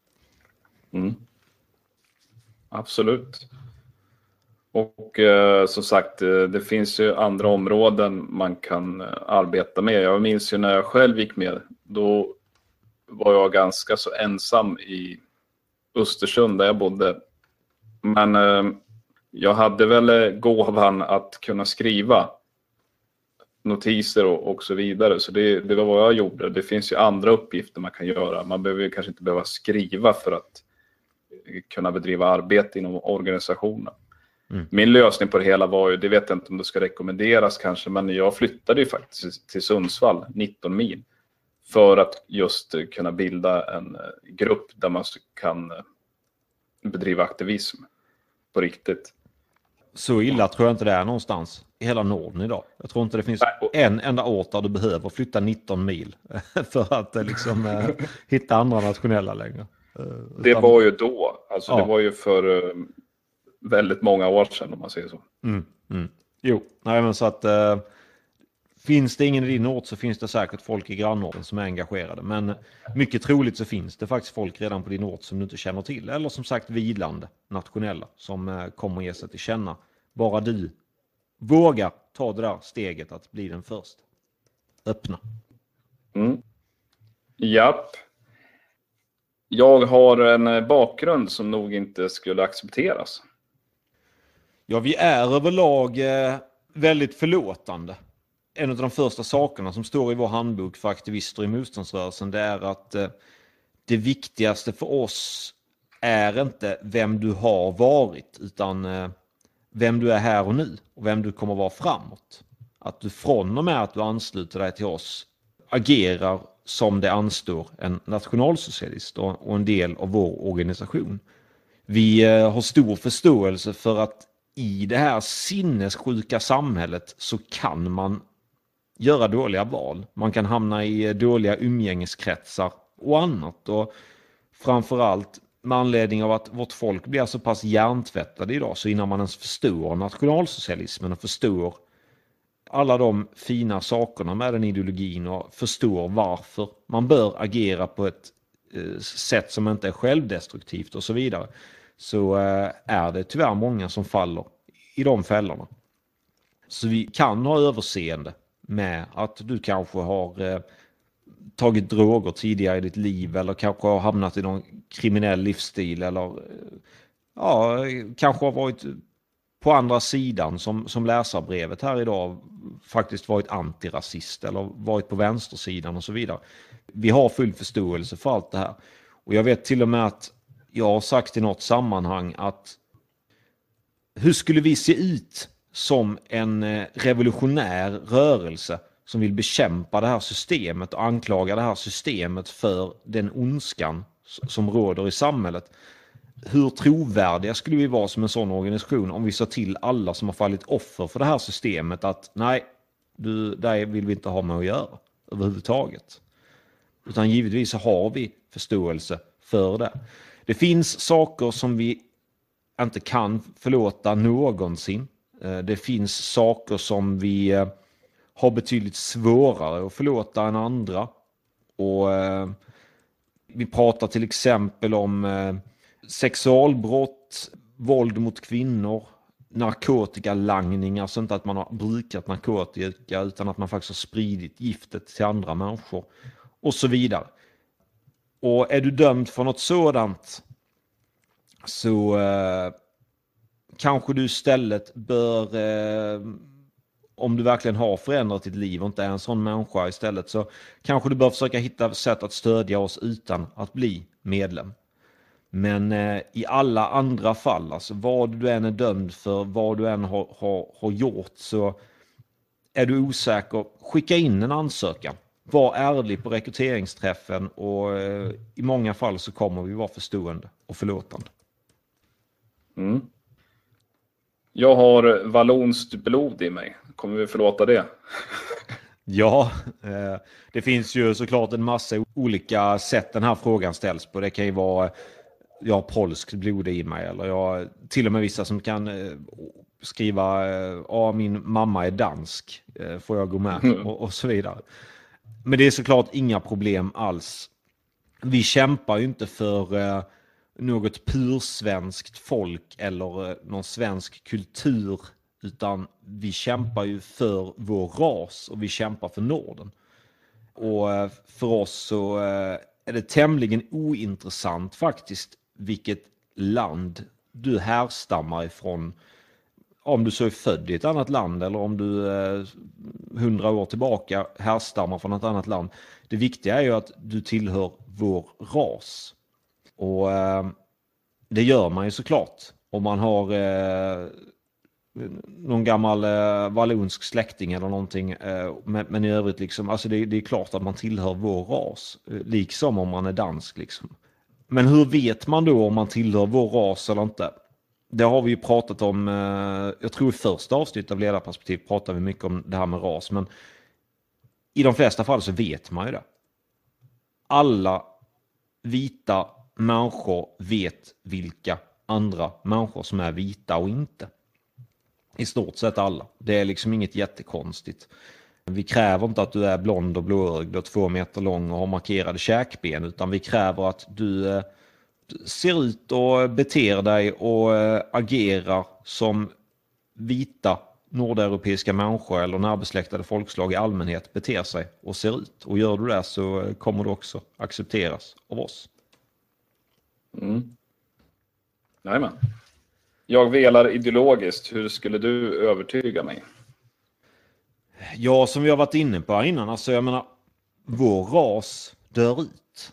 Absolut. Och som sagt, det finns ju andra områden man kan arbeta med. Jag minns ju när jag själv gick med, då var jag ganska så ensam i Östersund där jag bodde. Men jag hade väl gåvan att kunna skriva notiser och så vidare. Så det var vad jag gjorde. Det finns ju andra uppgifter man kan göra. Man behöver ju kanske inte behöva skriva för att kunna bedriva arbete inom organisationen. Min lösning på det hela var ju, det vet jag inte om det ska rekommenderas kanske, men jag flyttade ju faktiskt till Sundsvall, 19 mil, för att just kunna bilda en grupp där man kan bedriva aktivism på riktigt. Så illa tror jag inte det är någonstans i hela Norden idag. Jag tror inte det finns en enda ort där du behöver flytta 19 mil för att liksom hitta andra nationella längre. Det var ju då, alltså det var ju för väldigt många år sedan om man säger så. Jo, nej, men så att finns det ingen i din ort så finns det säkert folk i grannorten som är engagerade. Men mycket troligt så finns det faktiskt folk redan på din ort som du inte känner till. Eller som sagt vilande nationella som kommer ge sig till känna. Bara du vågar ta det där steget att bli den först. Öppna. Japp. Jag har en bakgrund som nog inte skulle accepteras. Ja, vi är överlag väldigt förlåtande. En av de första sakerna som står i vår handbok för aktivister i motståndsrörelsen, det är att det viktigaste för oss är inte vem du har varit, utan vem du är här och nu och vem du kommer vara framåt. Att du från och med att du ansluter dig till oss agerar som det anstår en nationalsocialist och en del av vår organisation. Vi har stor förståelse för att i det här sinnessjuka samhället så kan man göra dåliga val. Man kan hamna i dåliga umgängeskretsar och annat. Och Framförallt med anledning av att vårt folk blir så pass hjärntvättade idag, så innan man ens förstår nationalsocialismen och förstår alla de fina sakerna med den ideologin och förstår varför man bör agera på ett sätt som inte är självdestruktivt och så vidare, så är det tyvärr många som faller i de fällorna. Så vi kan ha överseende med att du kanske har tagit droger tidigare i ditt liv, eller kanske har hamnat i någon kriminell livsstil, eller kanske har varit på andra sidan som läsarbrevet här idag, faktiskt varit antirasist eller varit på vänstersidan och så vidare. Vi har full förståelse för allt det här. Och jag vet till och med att jag har sagt i något sammanhang att hur skulle vi se ut som en revolutionär rörelse som vill bekämpa det här systemet och anklaga det här systemet för den ondskan som råder i samhället. Hur trovärdiga skulle vi vara som en sån organisation om vi sa till alla som har fallit offer för det här systemet att nej, där vill vi inte ha med att göra överhuvudtaget. Utan givetvis har vi förståelse för det. Det finns saker som vi inte kan förlåta någonsin. Det finns saker som vi har betydligt svårare att förlåta än andra. Och vi pratar till exempel om sexualbrott, våld mot kvinnor, narkotikalangning, alltså inte att man har brukat narkotika utan att man faktiskt har spridit giftet till andra människor och så vidare. Och är du dömd för något sådant så kanske du istället bör, om du verkligen har förändrat ditt liv och inte är en sån människa istället, så kanske du bör försöka hitta sätt att stödja oss utan att bli medlem. Men i alla andra fall, alltså vad du än är dömd för, vad du än har gjort, så är du osäker, skicka in en ansökan. Var ärlig på rekryteringsträffen och i många fall så kommer vi vara förstående och förlåtande. Mm. Jag har vallonskt blod i mig. Kommer vi förlåta det? Ja, det finns ju såklart en massa olika sätt den här frågan ställs på. Det kan ju vara jag har polskt blod i mig, eller jag till och med vissa som kan skriva min mamma är dansk, får jag gå med och så vidare. Men det är såklart inga problem alls. Vi kämpar ju inte för något pursvenskt folk eller någon svensk kultur, utan vi kämpar ju för vår ras och vi kämpar för Norden. Och för oss så är det tämligen ointressant faktiskt vilket land du härstammar ifrån. Om du så är född i ett annat land eller om du 100 år tillbaka härstammar från ett annat land. Det viktiga är ju att du tillhör vår ras. Och det gör man ju såklart. Om man har någon gammal vallonsk släkting eller någonting. Men i övrigt liksom, alltså det är klart att man tillhör vår ras. Liksom om man är dansk liksom. Men hur vet man då om man tillhör vår ras eller inte? Det har vi ju pratat om, jag tror i första avsnittet av ledarperspektiv pratar vi mycket om det här med ras. Men i de flesta fall så vet man ju det. Alla vita människor vet vilka andra människor som är vita och inte. I stort sett alla. Det är liksom inget jättekonstigt. Vi kräver inte att du är blond och blåögd och 2 meter lång och har markerade käkben, utan vi kräver att du ser ut och beter dig och agerar som vita nordeuropeiska människor eller närbesläktade folkslag i allmänhet beter sig och ser ut. Och gör du det så kommer du också accepteras av oss. Mm. Jajamän. Jag velar ideologiskt. Hur skulle du övertyga mig? Ja, som vi har varit inne på här innan. Alltså jag menar, vår ras dör ut.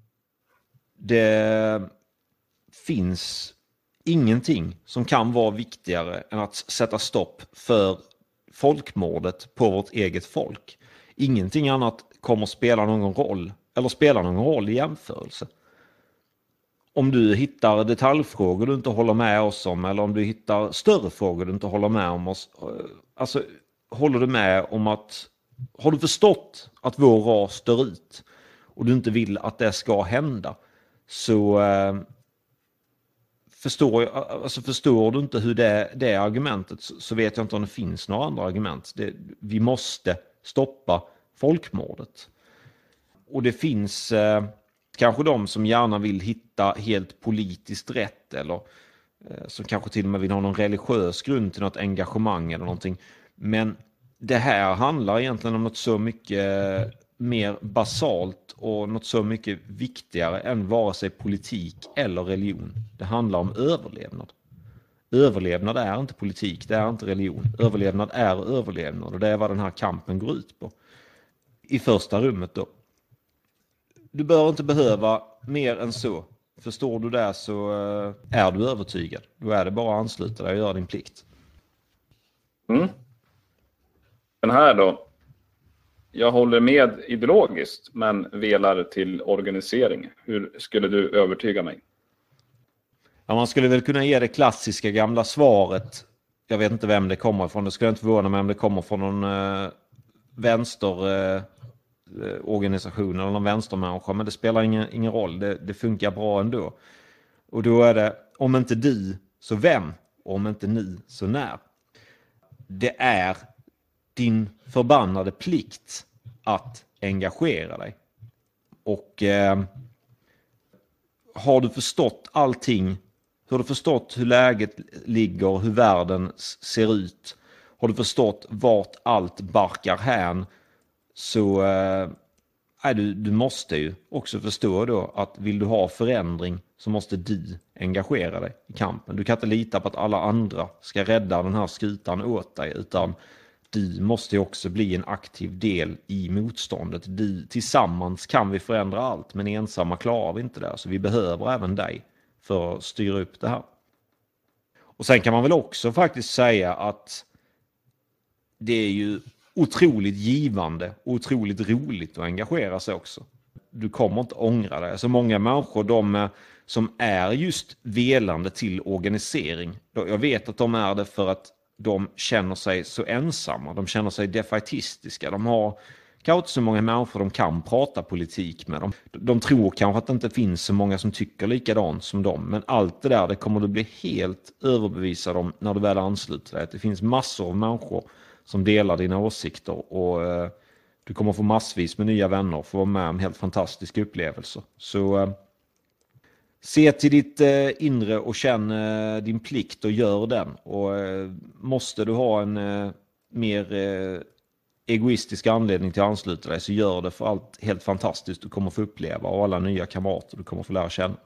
Det finns ingenting som kan vara viktigare än att sätta stopp för folkmordet på vårt eget folk. Ingenting annat kommer spela någon roll, eller spela någon roll i jämförelse. Om du hittar detaljfrågor du inte håller med oss om, eller om du hittar större frågor du inte håller med om oss, alltså håller du med om att, har du förstått att vår ras dör ut och du inte vill att det ska hända, så förstår du inte hur det argumentet, så vet jag inte om det finns några andra argument. Vi måste stoppa folkmordet. Och det finns kanske de som gärna vill hitta helt politiskt rätt, eller som kanske till och med vill ha någon religiös grund till något engagemang eller någonting. Men det här handlar egentligen om något så mycket mer basalt och något så mycket viktigare än vare sig politik eller religion. Det handlar om överlevnad. Överlevnad är inte politik, det är inte religion. Överlevnad är överlevnad, och det är vad den här kampen går ut på. I första rummet då. Du bör inte behöva mer än så. Förstår du det, så är du övertygad. Då är det bara att ansluta dig och göra din plikt. Den här då. Jag håller med ideologiskt, men velar till organisering. Hur skulle du övertyga mig? Ja, man skulle väl kunna ge det klassiska gamla svaret. Jag vet inte vem det kommer ifrån. Det skulle inte förvåna mig om det kommer från någon vänsterorganisation eller någon vänstermänniska. Men det spelar ingen roll. Det funkar bra ändå. Och då är det, om inte du, så vem? Och om inte ni, så när? Det är din förbannade plikt att engagera dig. Och har du förstått allting, har du förstått hur läget ligger, hur världen ser ut, har du förstått vart allt barkar hän, så du måste ju också förstå då att vill du ha förändring, så måste du engagera dig i kampen. Du kan inte lita på att alla andra ska rädda den här skutan åt dig, utan du måste ju också bli en aktiv del i motståndet. Tillsammans kan vi förändra allt, men ensamma klarar vi inte det. Så vi behöver även dig för att styra upp det här. Och sen kan man väl också faktiskt säga att det är ju otroligt givande och otroligt roligt att engagera sig också. Du kommer inte ångra det. Så många människor, de som är just velande till organisering, jag vet att de är det för att de känner sig så ensamma. De känner sig defaitistiska. De har kanske inte så många människor de kan prata politik med. De tror kanske att det inte finns så många som tycker likadant som dem. Men allt det där, det kommer du bli helt överbevisad om när du väl ansluter dig. Det finns massor av människor som delar dina åsikter. Och du kommer få massvis med nya vänner och få vara med om helt fantastiska upplevelser. Så se till ditt inre och känn din plikt och gör den. Och måste du ha en mer egoistisk anledning till att ansluta dig, så gör det, för allt helt fantastiskt du kommer få uppleva och alla nya kamrater du kommer få lära känna.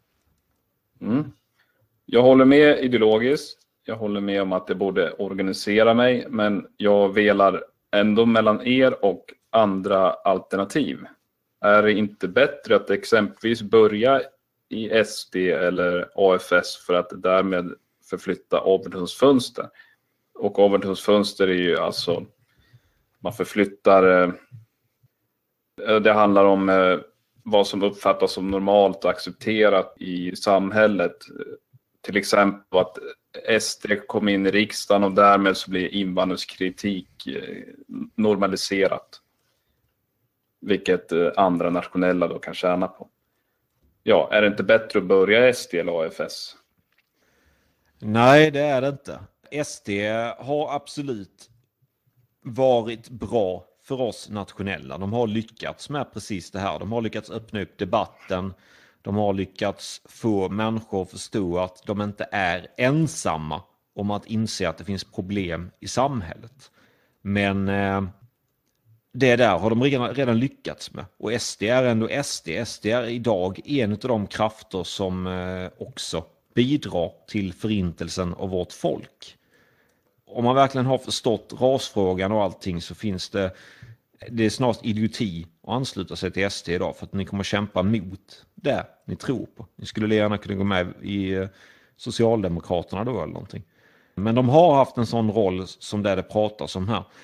Jag håller med ideologiskt. Jag håller med om att det borde organisera mig, men jag velar ändå mellan er och andra alternativ. Är det inte bättre att exempelvis börja i SD eller AFS för att därmed förflytta Overtons fönster? Och Overtons fönster är ju alltså, man förflyttar, det handlar om vad som uppfattas som normalt och accepterat i samhället. Till exempel att SD kom in i riksdagen och därmed så blir invandringskritik normaliserat. Vilket andra nationella då kan tjäna på. Ja, är det inte bättre att börja i SD eller AFS? Nej, det är det inte. SD har absolut varit bra för oss nationella. De har lyckats med precis det här. De har lyckats öppna upp debatten. De har lyckats få människor att förstå att de inte är ensamma om att inse att det finns problem i samhället. Men det där har de redan lyckats med. Och SD är ändå SD. SD är idag en av de krafter som också bidrar till förintelsen av vårt folk. Om man verkligen har förstått rasfrågan och allting, så finns det är snart idioti att ansluta sig till SD idag, för att ni kommer kämpa mot det ni tror på. Ni skulle gärna kunna gå med i Socialdemokraterna då eller någonting. Men de har haft en sån roll som det pratas om här.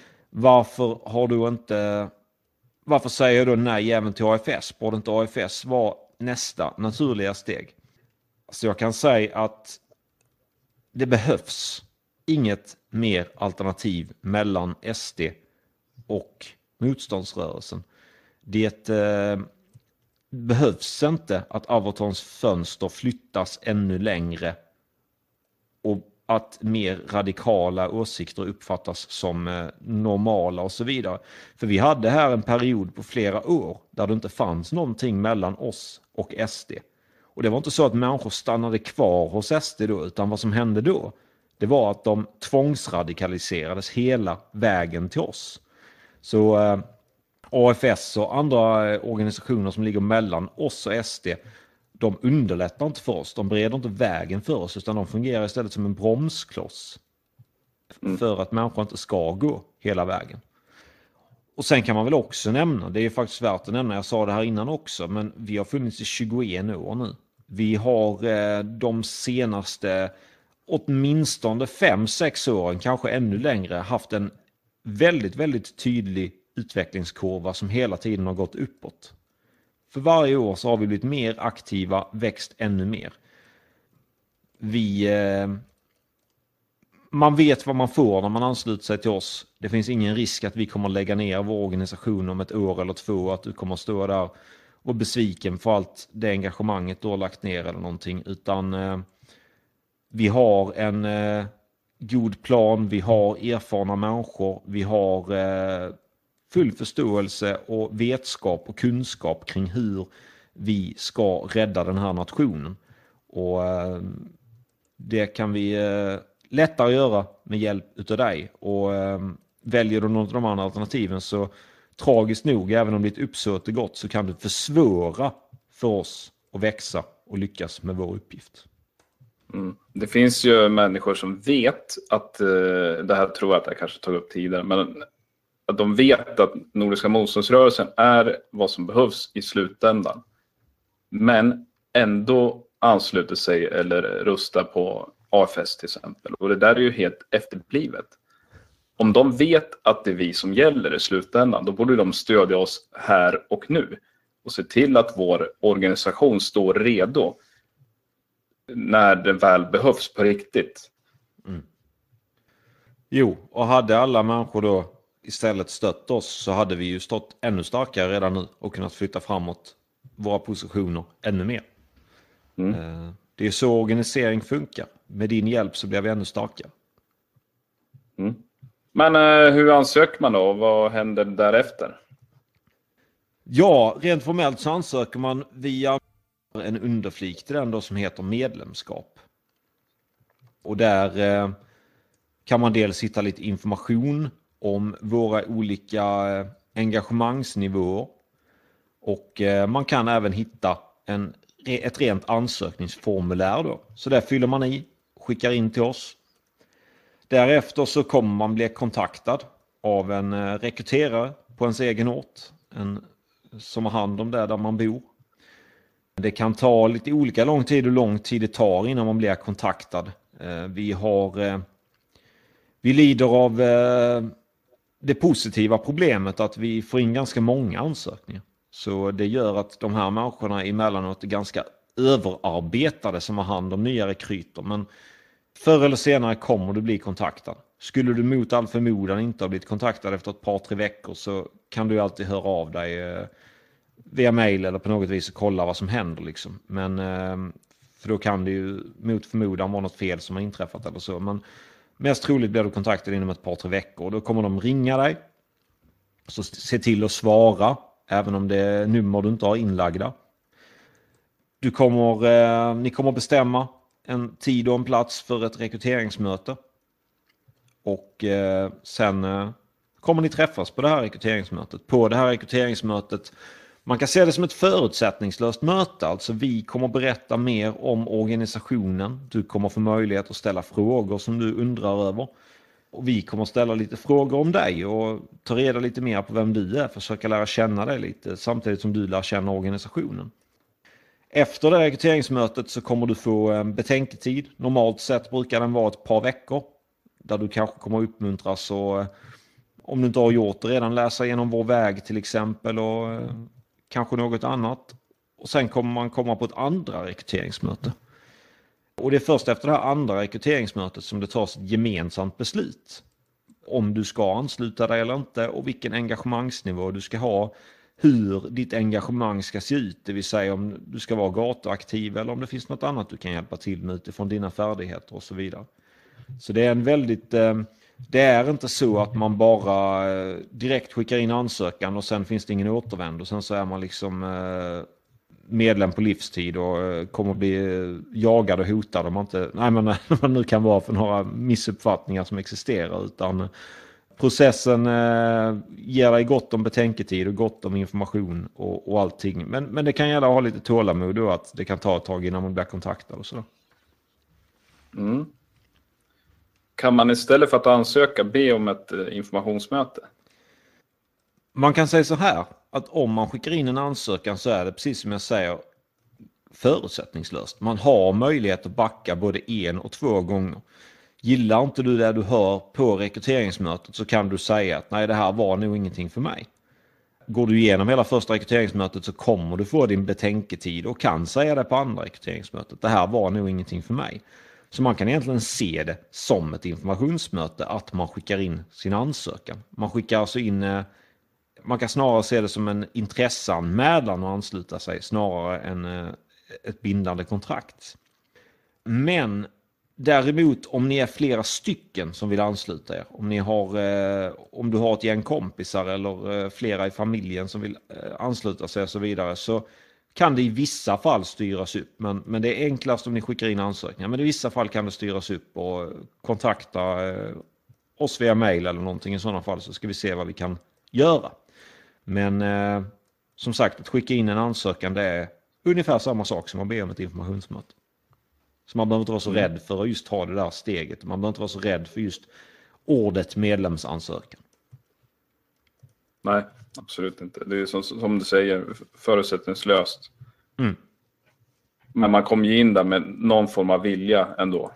Varför säger jag då nej även till AFS? Borde inte AFS vara nästa naturliga steg? Så jag kan säga att det behövs inget mer alternativ mellan SD och motståndsrörelsen. behövs inte att Avatons fönster flyttas ännu längre och att mer radikala åsikter uppfattas som normala och så vidare. För vi hade här en period på flera år där det inte fanns någonting mellan oss och SD. Och det var inte så att människor stannade kvar hos SD då, utan vad som hände då, det var att de tvångsradikaliserades hela vägen till oss. Så AFS och andra organisationer som ligger mellan oss och SD, de underlättar inte för oss, de bereder inte vägen för oss, utan de fungerar istället som en bromskloss för att människor inte ska gå hela vägen. Och sen kan man väl också nämna, det är faktiskt värt att nämna, jag sa det här innan också, men vi har funnits i 21 år nu. Vi har de senaste åtminstone 5-6 åren, kanske ännu längre, haft en väldigt, väldigt tydlig utvecklingskurva som hela tiden har gått uppåt. För varje år så har vi blivit mer aktiva, växt ännu mer. Man vet vad man får när man ansluter sig till oss. Det finns ingen risk att vi kommer lägga ner vår organisation om 1 år eller 2, att du kommer att stå där och besviken för allt det engagemanget du har lagt ner eller någonting, utan vi har en god plan, vi har erfarna människor, vi har full förståelse och vetskap och kunskap kring hur vi ska rädda den här nationen. Och det kan vi lättare göra med hjälp utav dig. Och väljer du något av de andra alternativen, så tragiskt nog, även om ditt uppsåt är gott, så kan du försvåra för oss att växa och lyckas med vår uppgift. Det finns ju människor som vet att, det här tror jag att jag kanske tog upp tidigare, men att de vet att Nordiska motståndsrörelsen är vad som behövs i slutändan. Men ändå ansluter sig eller röstar på AFS till exempel. Och det där är ju helt efterblivet. Om de vet att det är vi som gäller i slutändan, då borde de stödja oss här och nu. Och se till att vår organisation står redo när den väl behövs på riktigt. Jo, och hade alla människor då istället stött oss, så hade vi ju stått ännu starkare redan nu och kunnat flytta framåt våra positioner ännu mer. Det är så organisering funkar. Med din hjälp så blir vi ännu starkare. Men hur ansöker man då? Vad händer därefter? Ja, rent formellt så ansöker man via en underflik till den då som heter medlemskap. Och där kan man dels hitta lite information om våra olika engagemangsnivåer. Och man kan även hitta ett rent ansökningsformulär då. Så där fyller man i, skickar in till oss. Därefter så kommer man bli kontaktad av en rekryterare på ens egen ort. Som har hand om det där man bor. Det kan ta lite olika lång tid och lång tid det tar innan man blir kontaktad. Vi lider av det positiva problemet att vi får in ganska många ansökningar. Så det gör att de här människorna emellanåt är ganska överarbetade som har hand om nya rekryter. Men förr eller senare kommer du bli kontaktad. Skulle du mot all förmodan inte ha blivit kontaktad efter ett par, 3 veckor, så kan du alltid höra av dig via mail eller på något vis och kolla vad som händer. Liksom. Men, för då kan det ju mot förmodan vara något fel som har inträffat eller så. Men mest troligt blir du kontaktad inom ett par, 3 veckor. Då kommer de ringa dig. Så se till att svara, även om det är nummer du inte har inlagda. Ni kommer bestämma en tid och en plats för ett rekryteringsmöte. Och sen kommer ni träffas på det här rekryteringsmötet. På det här rekryteringsmötet, man kan se det som ett förutsättningslöst möte. Alltså vi kommer berätta mer om organisationen. Du kommer få möjlighet att ställa frågor som du undrar över. Och vi kommer ställa lite frågor om dig och ta reda lite mer på vem du är. Försöka lära känna dig lite samtidigt som du lär känna organisationen. Efter det rekryteringsmötet så kommer du få en betänketid. Normalt sett brukar den vara ett par veckor. Där du kanske kommer uppmuntras och om du inte har gjort det redan läsa igenom vår väg till exempel och kanske något annat. Och sen kommer man komma på ett andra rekryteringsmöte. Och det är först efter det här andra rekryteringsmötet som det tas ett gemensamt beslut. Om du ska ansluta dig eller inte och vilken engagemangsnivå du ska ha. hur ditt engagemang ska se ut. Det vill säga om du ska vara gatuaktiv eller om det finns något annat du kan hjälpa till med utifrån dina färdigheter och så vidare. Så det är en väldigt... Det är inte så att man bara direkt skickar in ansökan och sen finns det ingen återvändo. Och sen så är man liksom medlem på livstid och kommer att bli jagad och hotad om man inte... Nej, men vad nu kan vara för några missuppfattningar som existerar. Utan processen ger dig gott om betänketid och gott om information och allting. Men det kan gälla att ha lite tålamod och att det kan ta ett tag innan man blir kontaktad och sådär. Mm. Kan man istället för att ansöka be om ett informationsmöte? Man kan säga så här, att om man skickar in en ansökan så är det precis som jag säger förutsättningslöst. Man har möjlighet att backa både 1 och 2 gånger. Gillar inte du det du hör på rekryteringsmötet så kan du säga att nej, det här var nog ingenting för mig. Går du igenom hela första rekryteringsmötet så kommer du få din betänketid och kan säga det på andra rekryteringsmötet. Det här var nog ingenting för mig. Så man kan egentligen se det som ett informationsmöte att man skickar in sin ansökan. Man skickar alltså in, man kan snarare se det som en intresseanmälan och ansluta sig snarare än ett bindande kontrakt. Men däremot om ni är flera stycken som vill ansluta er, om du har ett gäng kompisar eller flera i familjen som vill ansluta sig och så vidare, så kan det i vissa fall styras upp. Men det är enklast om ni skickar in ansökningar. Men i vissa fall kan det styras upp och kontakta oss via mail eller någonting. I sådana fall så ska vi se vad vi kan göra. Men som sagt, att skicka in en ansökan, det är ungefär samma sak som att be om ett informationsmöte. Så man behöver inte vara så rädd för att just ta det där steget. Man behöver inte vara så rädd för just ordet medlemsansökan. Nej, absolut inte. Det är som du säger, förutsättningslöst. Mm. Men man kommer ju in där med någon form av vilja ändå.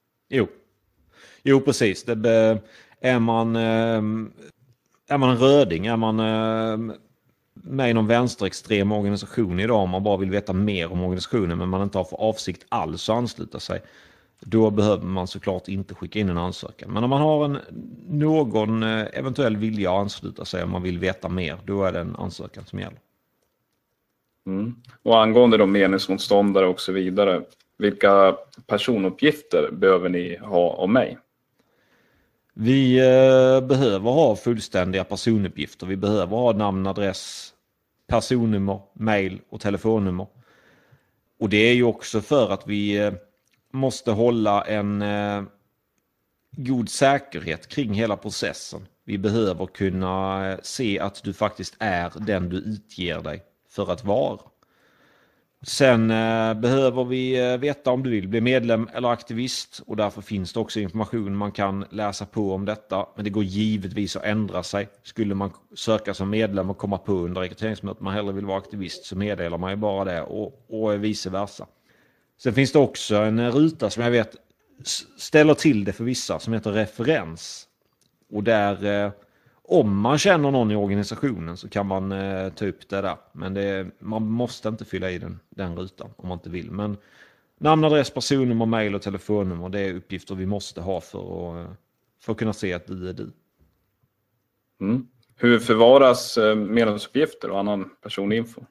Jo, precis. Är man en röding, är man med i någon vänsterextrem organisation idag, om man bara vill veta mer om organisationen men man inte har för avsikt alls att ansluta sig, då behöver man såklart inte skicka in en ansökan. Men om man har någon eventuell vilja att ansluta sig, om man vill veta mer, då är det en ansökan som gäller. Mm. Och angående de meningsmotståndare och så vidare, vilka personuppgifter behöver ni ha om mig? Vi behöver ha fullständiga personuppgifter. Vi behöver ha namn, adress, personnummer, mail och telefonnummer. Och det är ju också för att vi måste hålla en god säkerhet kring hela processen. Vi behöver kunna se att du faktiskt är den du utger dig för att vara. Sen behöver vi veta om du vill bli medlem eller aktivist, och därför finns det också information man kan läsa på om detta. Men det går givetvis att ändra sig. Skulle man söka som medlem och komma på under rekryteringsmötet man hellre vill vara aktivist, så meddelar man ju bara det, och vice versa. Sen finns det också en ruta som jag vet ställer till det för vissa, som heter referens. Och där, om man känner någon i organisationen, så kan man ta upp det där. Men man måste inte fylla i den rutan om man inte vill. Men namn, adress, personnummer, mail och telefonnummer, det är uppgifter vi måste ha för att kunna se att du är du. Mm. Hur förvaras medlemsuppgifter och annan personinfo?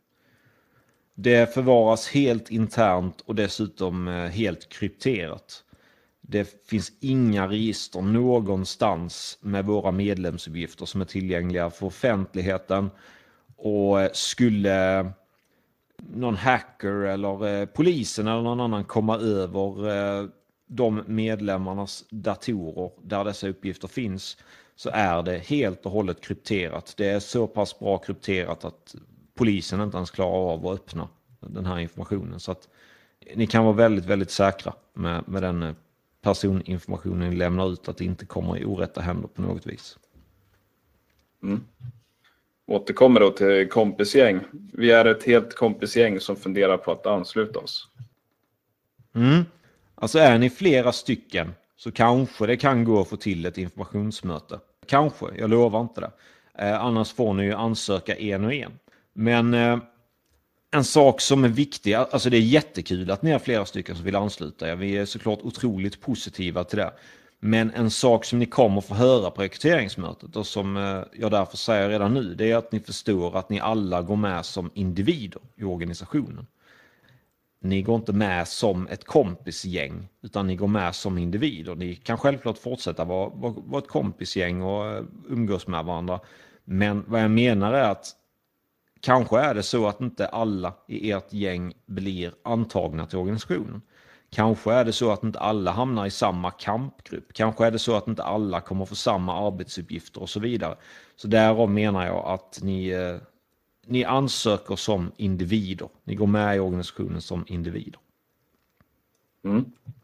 Det förvaras helt internt och dessutom helt krypterat. Det finns inga register någonstans med våra medlemsuppgifter som är tillgängliga för offentligheten. Och skulle någon hacker eller polisen eller någon annan komma över de medlemmarnas datorer där dessa uppgifter finns, så är det helt och hållet krypterat. Det är så pass bra krypterat att polisen inte ens klarar av att öppna den här informationen. Så att ni kan vara väldigt, väldigt säkra med den personinformationen ni lämnar ut, att det inte kommer i orätta händer på något vis. Mm. Återkommer då till kompisgäng. Vi är ett helt kompisgäng som funderar på att ansluta oss. Alltså är ni flera stycken, så kanske det kan gå att få till ett informationsmöte. Kanske, jag lovar inte det. Annars får ni ju ansöka en och en. Men en sak som är viktig, alltså det är jättekul att ni är flera stycken som vill ansluta er. Vi är såklart otroligt positiva till det. Men en sak som ni kommer få höra på rekryteringsmötet och som jag därför säger redan nu, det är att ni förstår att ni alla går med som individer i organisationen. Ni går inte med som ett kompisgäng, utan ni går med som individer. Ni kan självklart fortsätta vara ett kompisgäng och umgås med varandra. Men vad jag menar är att kanske är det så att inte alla i ert gäng blir antagna till organisationen. Kanske är det så att inte alla hamnar i samma kampgrupp. Kanske är det så att inte alla kommer få samma arbetsuppgifter och så vidare. Så därav menar jag att ni ansöker som individer. Ni går med i organisationen som individer. Mm.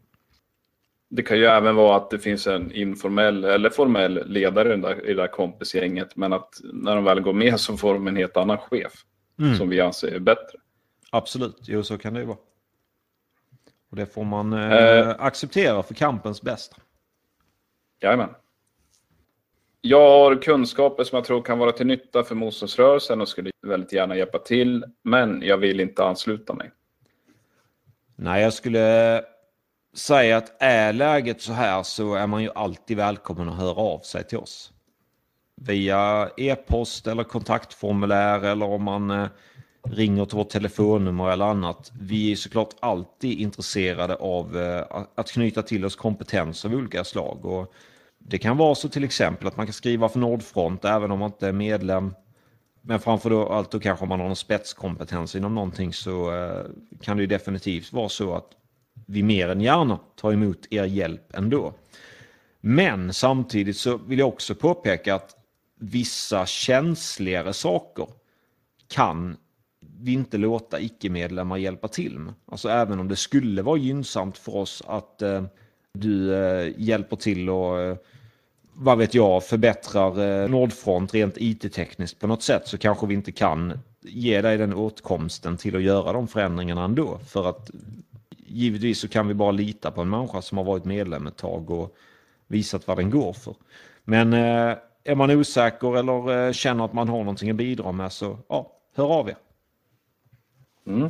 Det kan ju även vara att det finns en informell eller formell ledare i det där kompisgänget. Men att när de väl går med så får de en helt annan chef. Som vi anser är bättre. Absolut, jo så kan det ju vara. Och det får man acceptera för kampens bästa. Jajamän. Jag har kunskaper som jag tror kan vara till nytta för motståndsrörelsen och skulle väldigt gärna hjälpa till. Men jag vill inte ansluta mig. Nej, jag skulle säga att är läget så här så är man ju alltid välkommen att höra av sig till oss. Via e-post eller kontaktformulär eller om man ringer till vårt telefonnummer eller annat. Vi är såklart alltid intresserade av att knyta till oss kompetens av olika slag. Och det kan vara så till exempel att man kan skriva för Nordfront även om man inte är medlem. Men framför allt då kanske om man har någon spetskompetens inom någonting så kan det ju definitivt vara så att vi mer än gärna tar emot er hjälp ändå. Men samtidigt så vill jag också påpeka att vissa känsligare saker kan vi inte låta icke-medlemmar hjälpa till med. Alltså även om det skulle vara gynnsamt för oss att du hjälper till och vad vet jag, förbättrar Nordfront rent IT-tekniskt på något sätt så kanske vi inte kan ge dig den åtkomsten till att göra de förändringarna ändå. För att givetvis så kan vi bara lita på en människa som har varit medlem ett tag och visat vad den går för. Men är man osäker eller känner att man har någonting att bidra med så hör av er. Mm.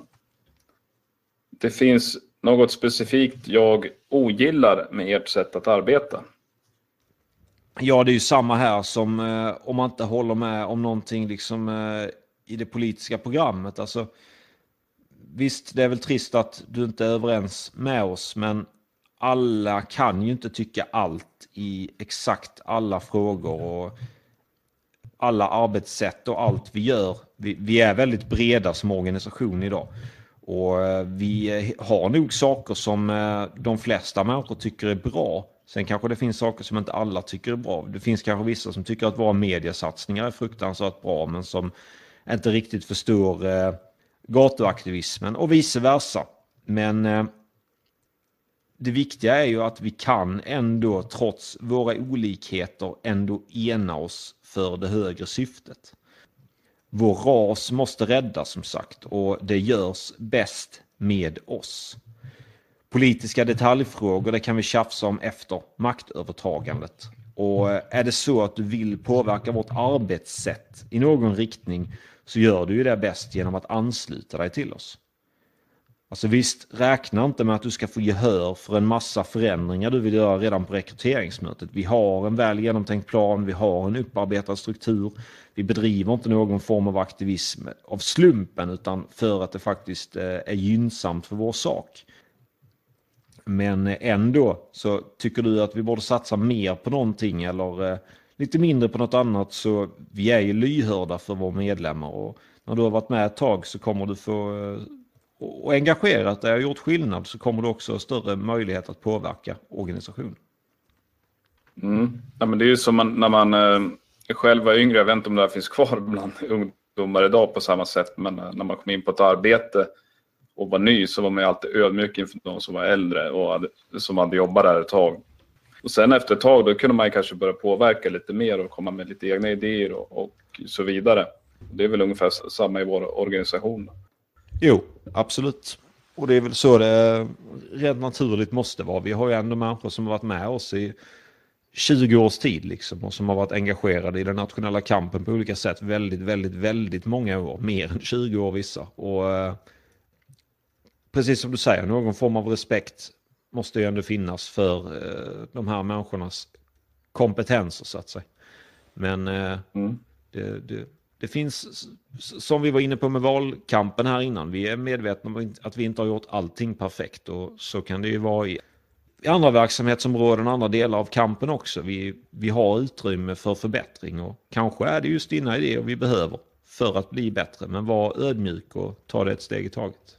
Det finns något specifikt jag ogillar med ert sätt att arbeta. Ja, det är ju samma här som om man inte håller med om någonting liksom i det politiska programmet. Alltså, visst, det är väl trist att du inte är överens med oss, men alla kan ju inte tycka allt i exakt alla frågor och alla arbetssätt och allt vi gör. Vi är väldigt breda som organisation idag. Och vi har nog saker som de flesta människor tycker är bra. Sen kanske det finns saker som inte alla tycker är bra. Det finns kanske vissa som tycker att våra mediesatsningar är fruktansvärt bra men som inte riktigt förstår gatuaktivismen och vice versa. Men det viktiga är ju att vi kan ändå trots våra olikheter ändå ena oss för det högre syftet. Vår ras måste räddas som sagt och det görs bäst med oss. Politiska detaljfrågor det kan vi tjafsa om efter maktövertagandet. Och är det så att du vill påverka vårt arbetssätt i någon riktning så gör du ju det bäst genom att ansluta dig till oss. Alltså visst, räkna inte med att du ska få gehör för en massa förändringar du vill göra redan på rekryteringsmötet. Vi har en väl genomtänkt plan, vi har en upparbetad struktur. Vi bedriver inte någon form av aktivism av slumpen utan för att det faktiskt är gynnsamt för vår sak. Men ändå så tycker du att vi borde satsa mer på någonting eller lite mindre på något annat så vi är ju lyhörda för våra medlemmar och när du har varit med ett tag så kommer du få och engagerat dig och gjort skillnad så kommer du också ha större möjlighet att påverka organisationen. Ja, men det är ju som när man själv var yngre, jag vet inte om det här finns kvar bland ungdomar idag på samma sätt, men när man kom in på ett arbete och var ny så var man ju alltid ödmjuk inför de som var äldre och som hade jobbat där ett tag. Och sen efter ett tag då kunde man kanske börja påverka lite mer och komma med lite egna idéer och så vidare. Det är väl ungefär samma i vår organisation. Jo, absolut. Och det är väl så det rent naturligt måste vara. Vi har ju ändå människor som har varit med oss i 20 års tid liksom, och som har varit engagerade i den nationella kampen på olika sätt väldigt många år. Mer än 20 år vissa. Och precis som du säger, någon form av respekt måste ju ändå finnas för de här människornas kompetenser så att säga. Men det finns, som vi var inne på med valkampen här innan, vi är medvetna om att vi inte har gjort allting perfekt, och så kan det ju vara i andra verksamhetsområden, andra delar av kampen också. Vi har utrymme för förbättring, och kanske är det just dina idéer vi behöver för att bli bättre, men var ödmjuk och ta det ett steg i taget.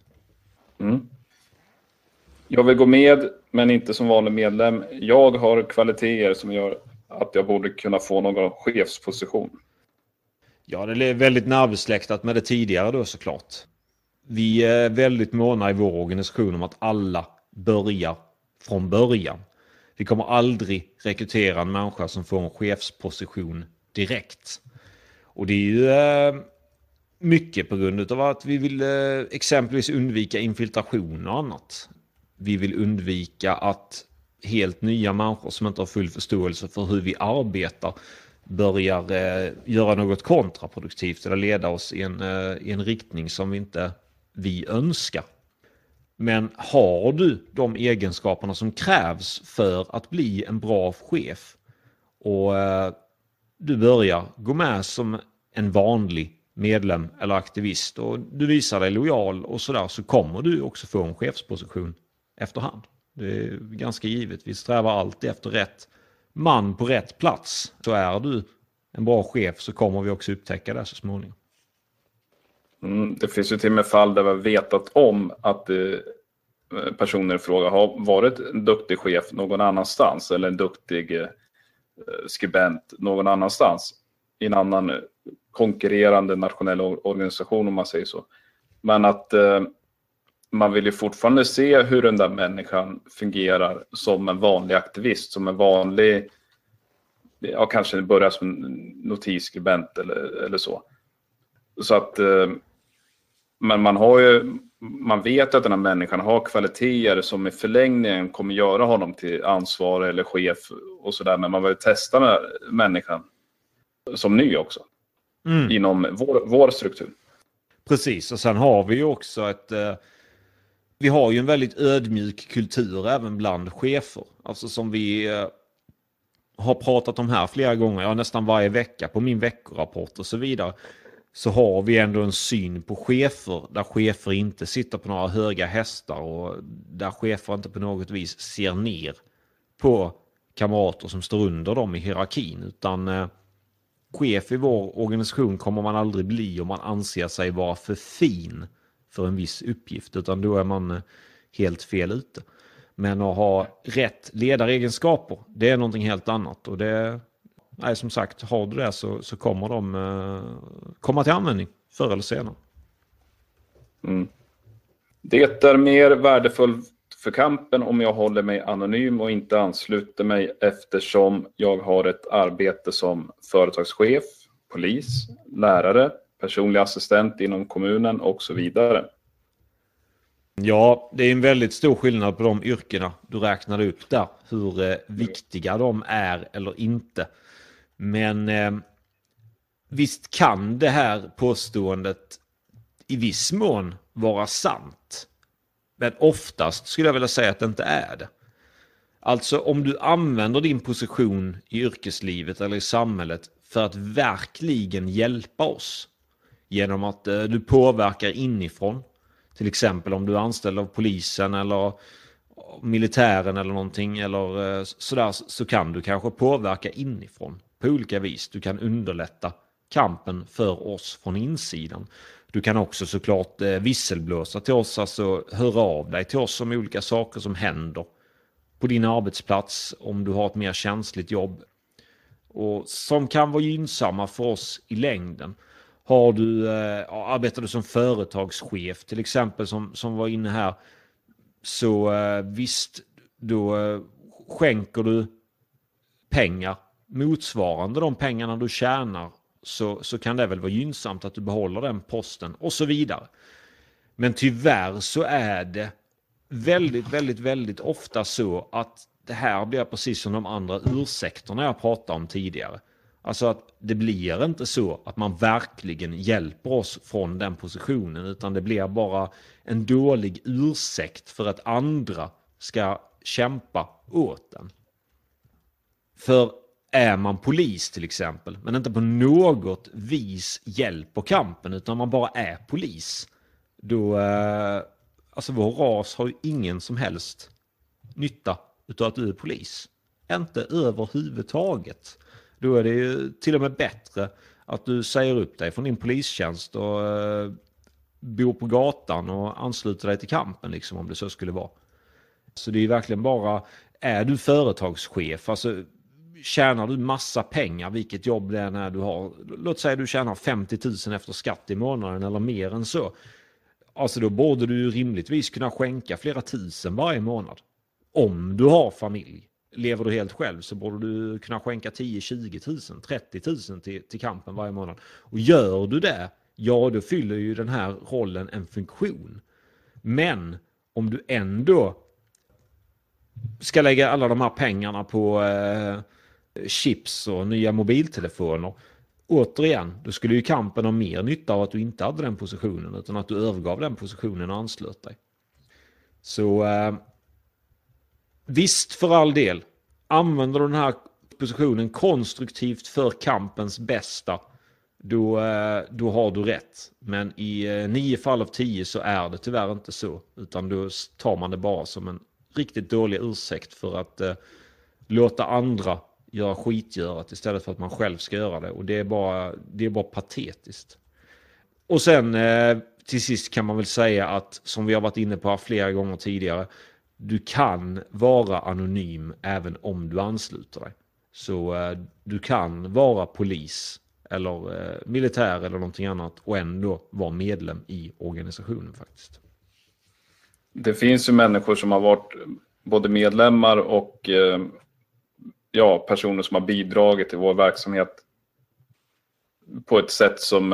Jag vill gå med, men inte som vanlig medlem. Jag har kvaliteter som gör att jag borde kunna få någon chefsposition. Ja, det är väldigt närbesläktat med det tidigare då såklart. Vi är väldigt måna i vår organisation om att alla börjar från början. Vi kommer aldrig rekrytera en människa som får en chefsposition direkt. Och det är ju mycket på grund av att vi vill exempelvis undvika infiltration och annat. Vi vill undvika att helt nya människor som inte har full förståelse för hur vi arbetar börjar göra något kontraproduktivt eller leda oss i en riktning som vi önskar. Men har du de egenskaperna som krävs för att bli en bra chef, och du börjar gå med som en vanlig medlem eller aktivist, och du visar dig lojal och sådär, så kommer du också få en chefsposition efterhand. Det är ganska givet. Vi strävar alltid efter rätt man på rätt plats. Så är du en bra chef så kommer vi också upptäcka det så småningom. Det finns ju till och med fall där vi har vetat om att personer i fråga har varit en duktig chef någon annanstans, eller en duktig skribent någon annanstans i en annan konkurrerande nationell organisation, om man säger så. Men att man vill ju fortfarande se hur den där människan fungerar som en vanlig aktivist, som en vanlig, ja, kanske börjar som notisskribent eller så. Så att, men man vet att den här människan har kvaliteter som i förlängningen kommer göra honom till ansvarig eller chef och sådär, men man vill testa med människan som ny också inom vår struktur. Precis, och sen har vi ju också vi har ju en väldigt ödmjuk kultur även bland chefer. Alltså som vi har pratat om här flera gånger, nästan varje vecka på min veckorapport och så vidare, så har vi ändå en syn på chefer där chefer inte sitter på några höga hästar, och där chefer inte på något vis ser ner på kamrater som står under dem i hierarkin, utan chef i vår organisation kommer man aldrig bli om man anser sig vara för fin för en viss uppgift, utan då är man helt fel ute. Men att ha rätt ledaregenskaper, det är någonting helt annat, och det är som sagt, har du det så kommer de komma till användning förr eller senare. Det är mer värdefullt för kampen om jag håller mig anonym och inte ansluter mig, eftersom jag har ett arbete som företagschef, polis, lärare, personlig assistent inom kommunen och så vidare. Ja, det är en väldigt stor skillnad på de yrkena du räknade upp där, hur viktiga de är eller inte. Men visst kan det här påståendet i viss mån vara sant. Men oftast skulle jag vilja säga att det inte är det. Alltså om du använder din position i yrkeslivet eller i samhället för att verkligen hjälpa oss genom att du påverkar inifrån. Till exempel om du är anställd av polisen eller militären eller någonting eller sådär, så kan du kanske påverka inifrån på olika vis. Du kan underlätta kampen för oss från insidan. Du kan också såklart visselblåsa till oss, alltså höra av dig till oss om olika saker som händer på din arbetsplats om du har ett mer känsligt jobb och som kan vara gynnsamma för oss i längden. Arbetar du som företagschef till exempel som var inne här, så visst, då skänker du pengar motsvarande de pengarna du tjänar, så kan det väl vara gynnsamt att du behåller den posten och så vidare. Men tyvärr så är det väldigt, väldigt, väldigt ofta så att det här blir precis som de andra ursäkterna jag pratade om tidigare. Alltså att det blir inte så att man verkligen hjälper oss från den positionen, utan det blir bara en dålig ursäkt för att andra ska kämpa åt den. För är man polis till exempel, men inte på något vis hjälper kampen, utan man bara är polis, då alltså vår ras har ju ingen som helst nytta utav att du är polis. Inte överhuvudtaget. Då är det ju till och med bättre att du säger upp dig från din polistjänst och bor på gatan och ansluter dig till kampen liksom, om det så skulle vara. Så det är ju verkligen bara, är du företagschef, alltså tjänar du massa pengar, vilket jobb det är när du har, låt säga du tjänar 50 000 efter skatt i månaden eller mer än så. Alltså då borde du rimligtvis kunna skänka flera tusen varje månad. Om du har familj. Lever du helt själv så borde du kunna skänka 10, 20 000, 30 000 till kampen varje månad. Och gör du det, ja då fyller ju den här rollen en funktion. Men om du ändå ska lägga alla de här pengarna på chips och nya mobiltelefoner, återigen, då skulle ju kampen ha mer nytta av att du inte hade den positionen, utan att du övergav den positionen och anslöt dig. Så visst, för all del, använder du den här positionen konstruktivt för kampens bästa, då har du rätt. Men i 9 fall av 10 så är det tyvärr inte så, utan då tar man det bara som en riktigt dålig ursäkt för att låta andra göra skitgörat istället för att man själv ska göra det. Och det är bara patetiskt. Och sen till sist kan man väl säga att, som vi har varit inne på flera gånger tidigare, du kan vara anonym även om du ansluter dig. Så du kan vara polis eller militär eller någonting annat och ändå vara medlem i organisationen faktiskt. Det finns ju människor som har varit både medlemmar och personer som har bidragit till vår verksamhet på ett sätt som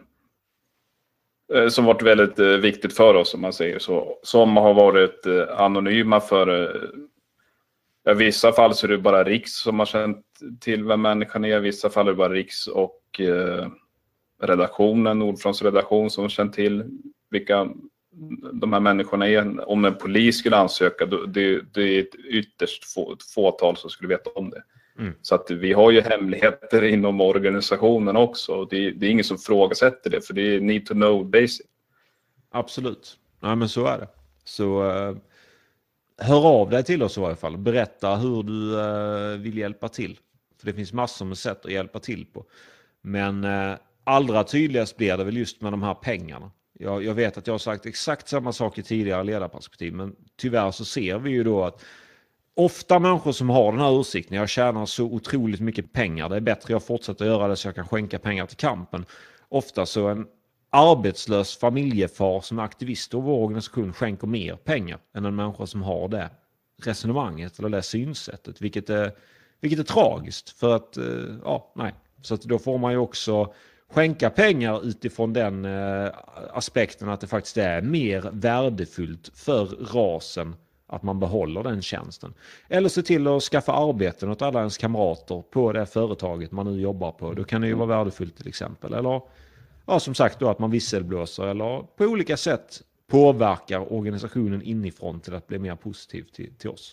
varit väldigt viktigt för oss, om man säger så. Som har varit anonyma för i vissa fall så är det bara Riks som har känt till vem människan är. I vissa fall är det bara Riks och redaktionen, Nordfronts redaktion, som har känt till vilka de här människorna är. Om en polis skulle ansöka, det är ett ytterst fåtal som skulle veta om det. Så att vi har ju hemligheter inom organisationen också. Det är ingen som frågasätter det, för det är need to know basic. Absolut. Nej, men så är det. Så hör av dig till oss i alla fall. Berätta hur du vill hjälpa till. För det finns massor med sätt att hjälpa till på. Men allra tydligast blir det väl just med de här pengarna. Jag vet att jag har sagt exakt samma sak i tidigare ledarperspektiv, men tyvärr så ser vi ju då att ofta människor som har den här åsikten, jag tjänar så otroligt mycket pengar, det är bättre jag fortsätter göra det så jag kan skänka pengar till kampen. Ofta så en arbetslös familjefar som är aktivist och vår organisation skänker mer pengar än en människa som har det resonemanget eller det synsättet, vilket är tragiskt, för att så att då får man ju också skänka pengar utifrån den aspekten att det faktiskt är mer värdefullt för rasen att man behåller den tjänsten. Eller se till att skaffa arbeten åt alla ens kamrater på det företaget man nu jobbar på. Då kan det ju vara värdefullt till exempel. Eller som sagt då att man visselblåser eller på olika sätt påverkar organisationen inifrån till att bli mer positiv till oss.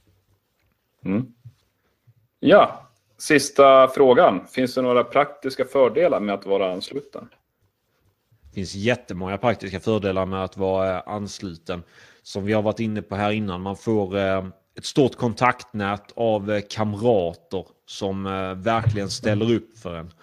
Ja, sista frågan. Finns det några praktiska fördelar med att vara ansluten? Det finns jättemånga praktiska fördelar med att vara ansluten. Som vi har varit inne på här innan. Man får ett stort kontaktnät av kamrater som verkligen ställer upp för en.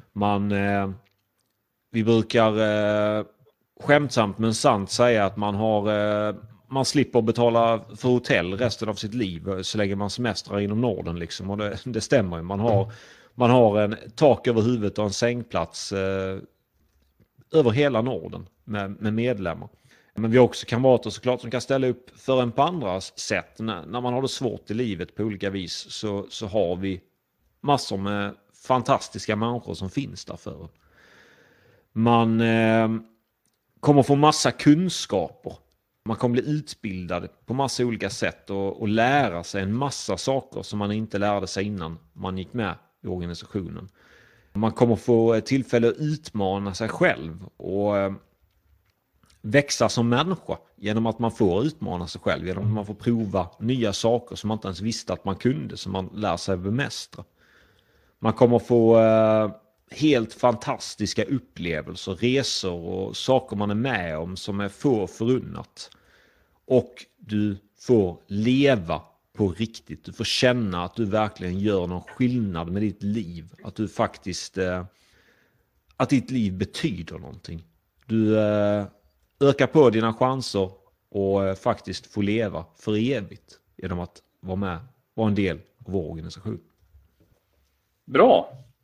Vi brukar skämtsamt men sant säga att man slipper betala för hotell resten av sitt liv så länge man semestrar inom Norden liksom. Och det stämmer ju. Man har en tak över huvudet och en sängplats över hela Norden med medlemmar. Men vi har också kamrater såklart som kan ställa upp för en på andra sätt. När man har det svårt i livet på olika vis så har vi massor med fantastiska människor som finns där för. Man kommer få massa kunskaper. Man kommer bli utbildad på massa olika sätt och lära sig en massa saker som man inte lärde sig innan man gick med i organisationen. Man kommer få tillfälle att utmana sig själv och växa som människa genom att man får utmana sig själv, genom att man får prova nya saker som man inte ens visste att man kunde, som man lär sig bemästra. Man kommer få helt fantastiska upplevelser, resor och saker man är med om som är få förunnat. Och du får leva på riktigt. Du får känna att du verkligen gör någon skillnad med ditt liv. Att du faktiskt, att ditt liv betyder någonting. Du ökar på dina chanser och faktiskt får leva för evigt genom att vara en del av vår organisation. Bra.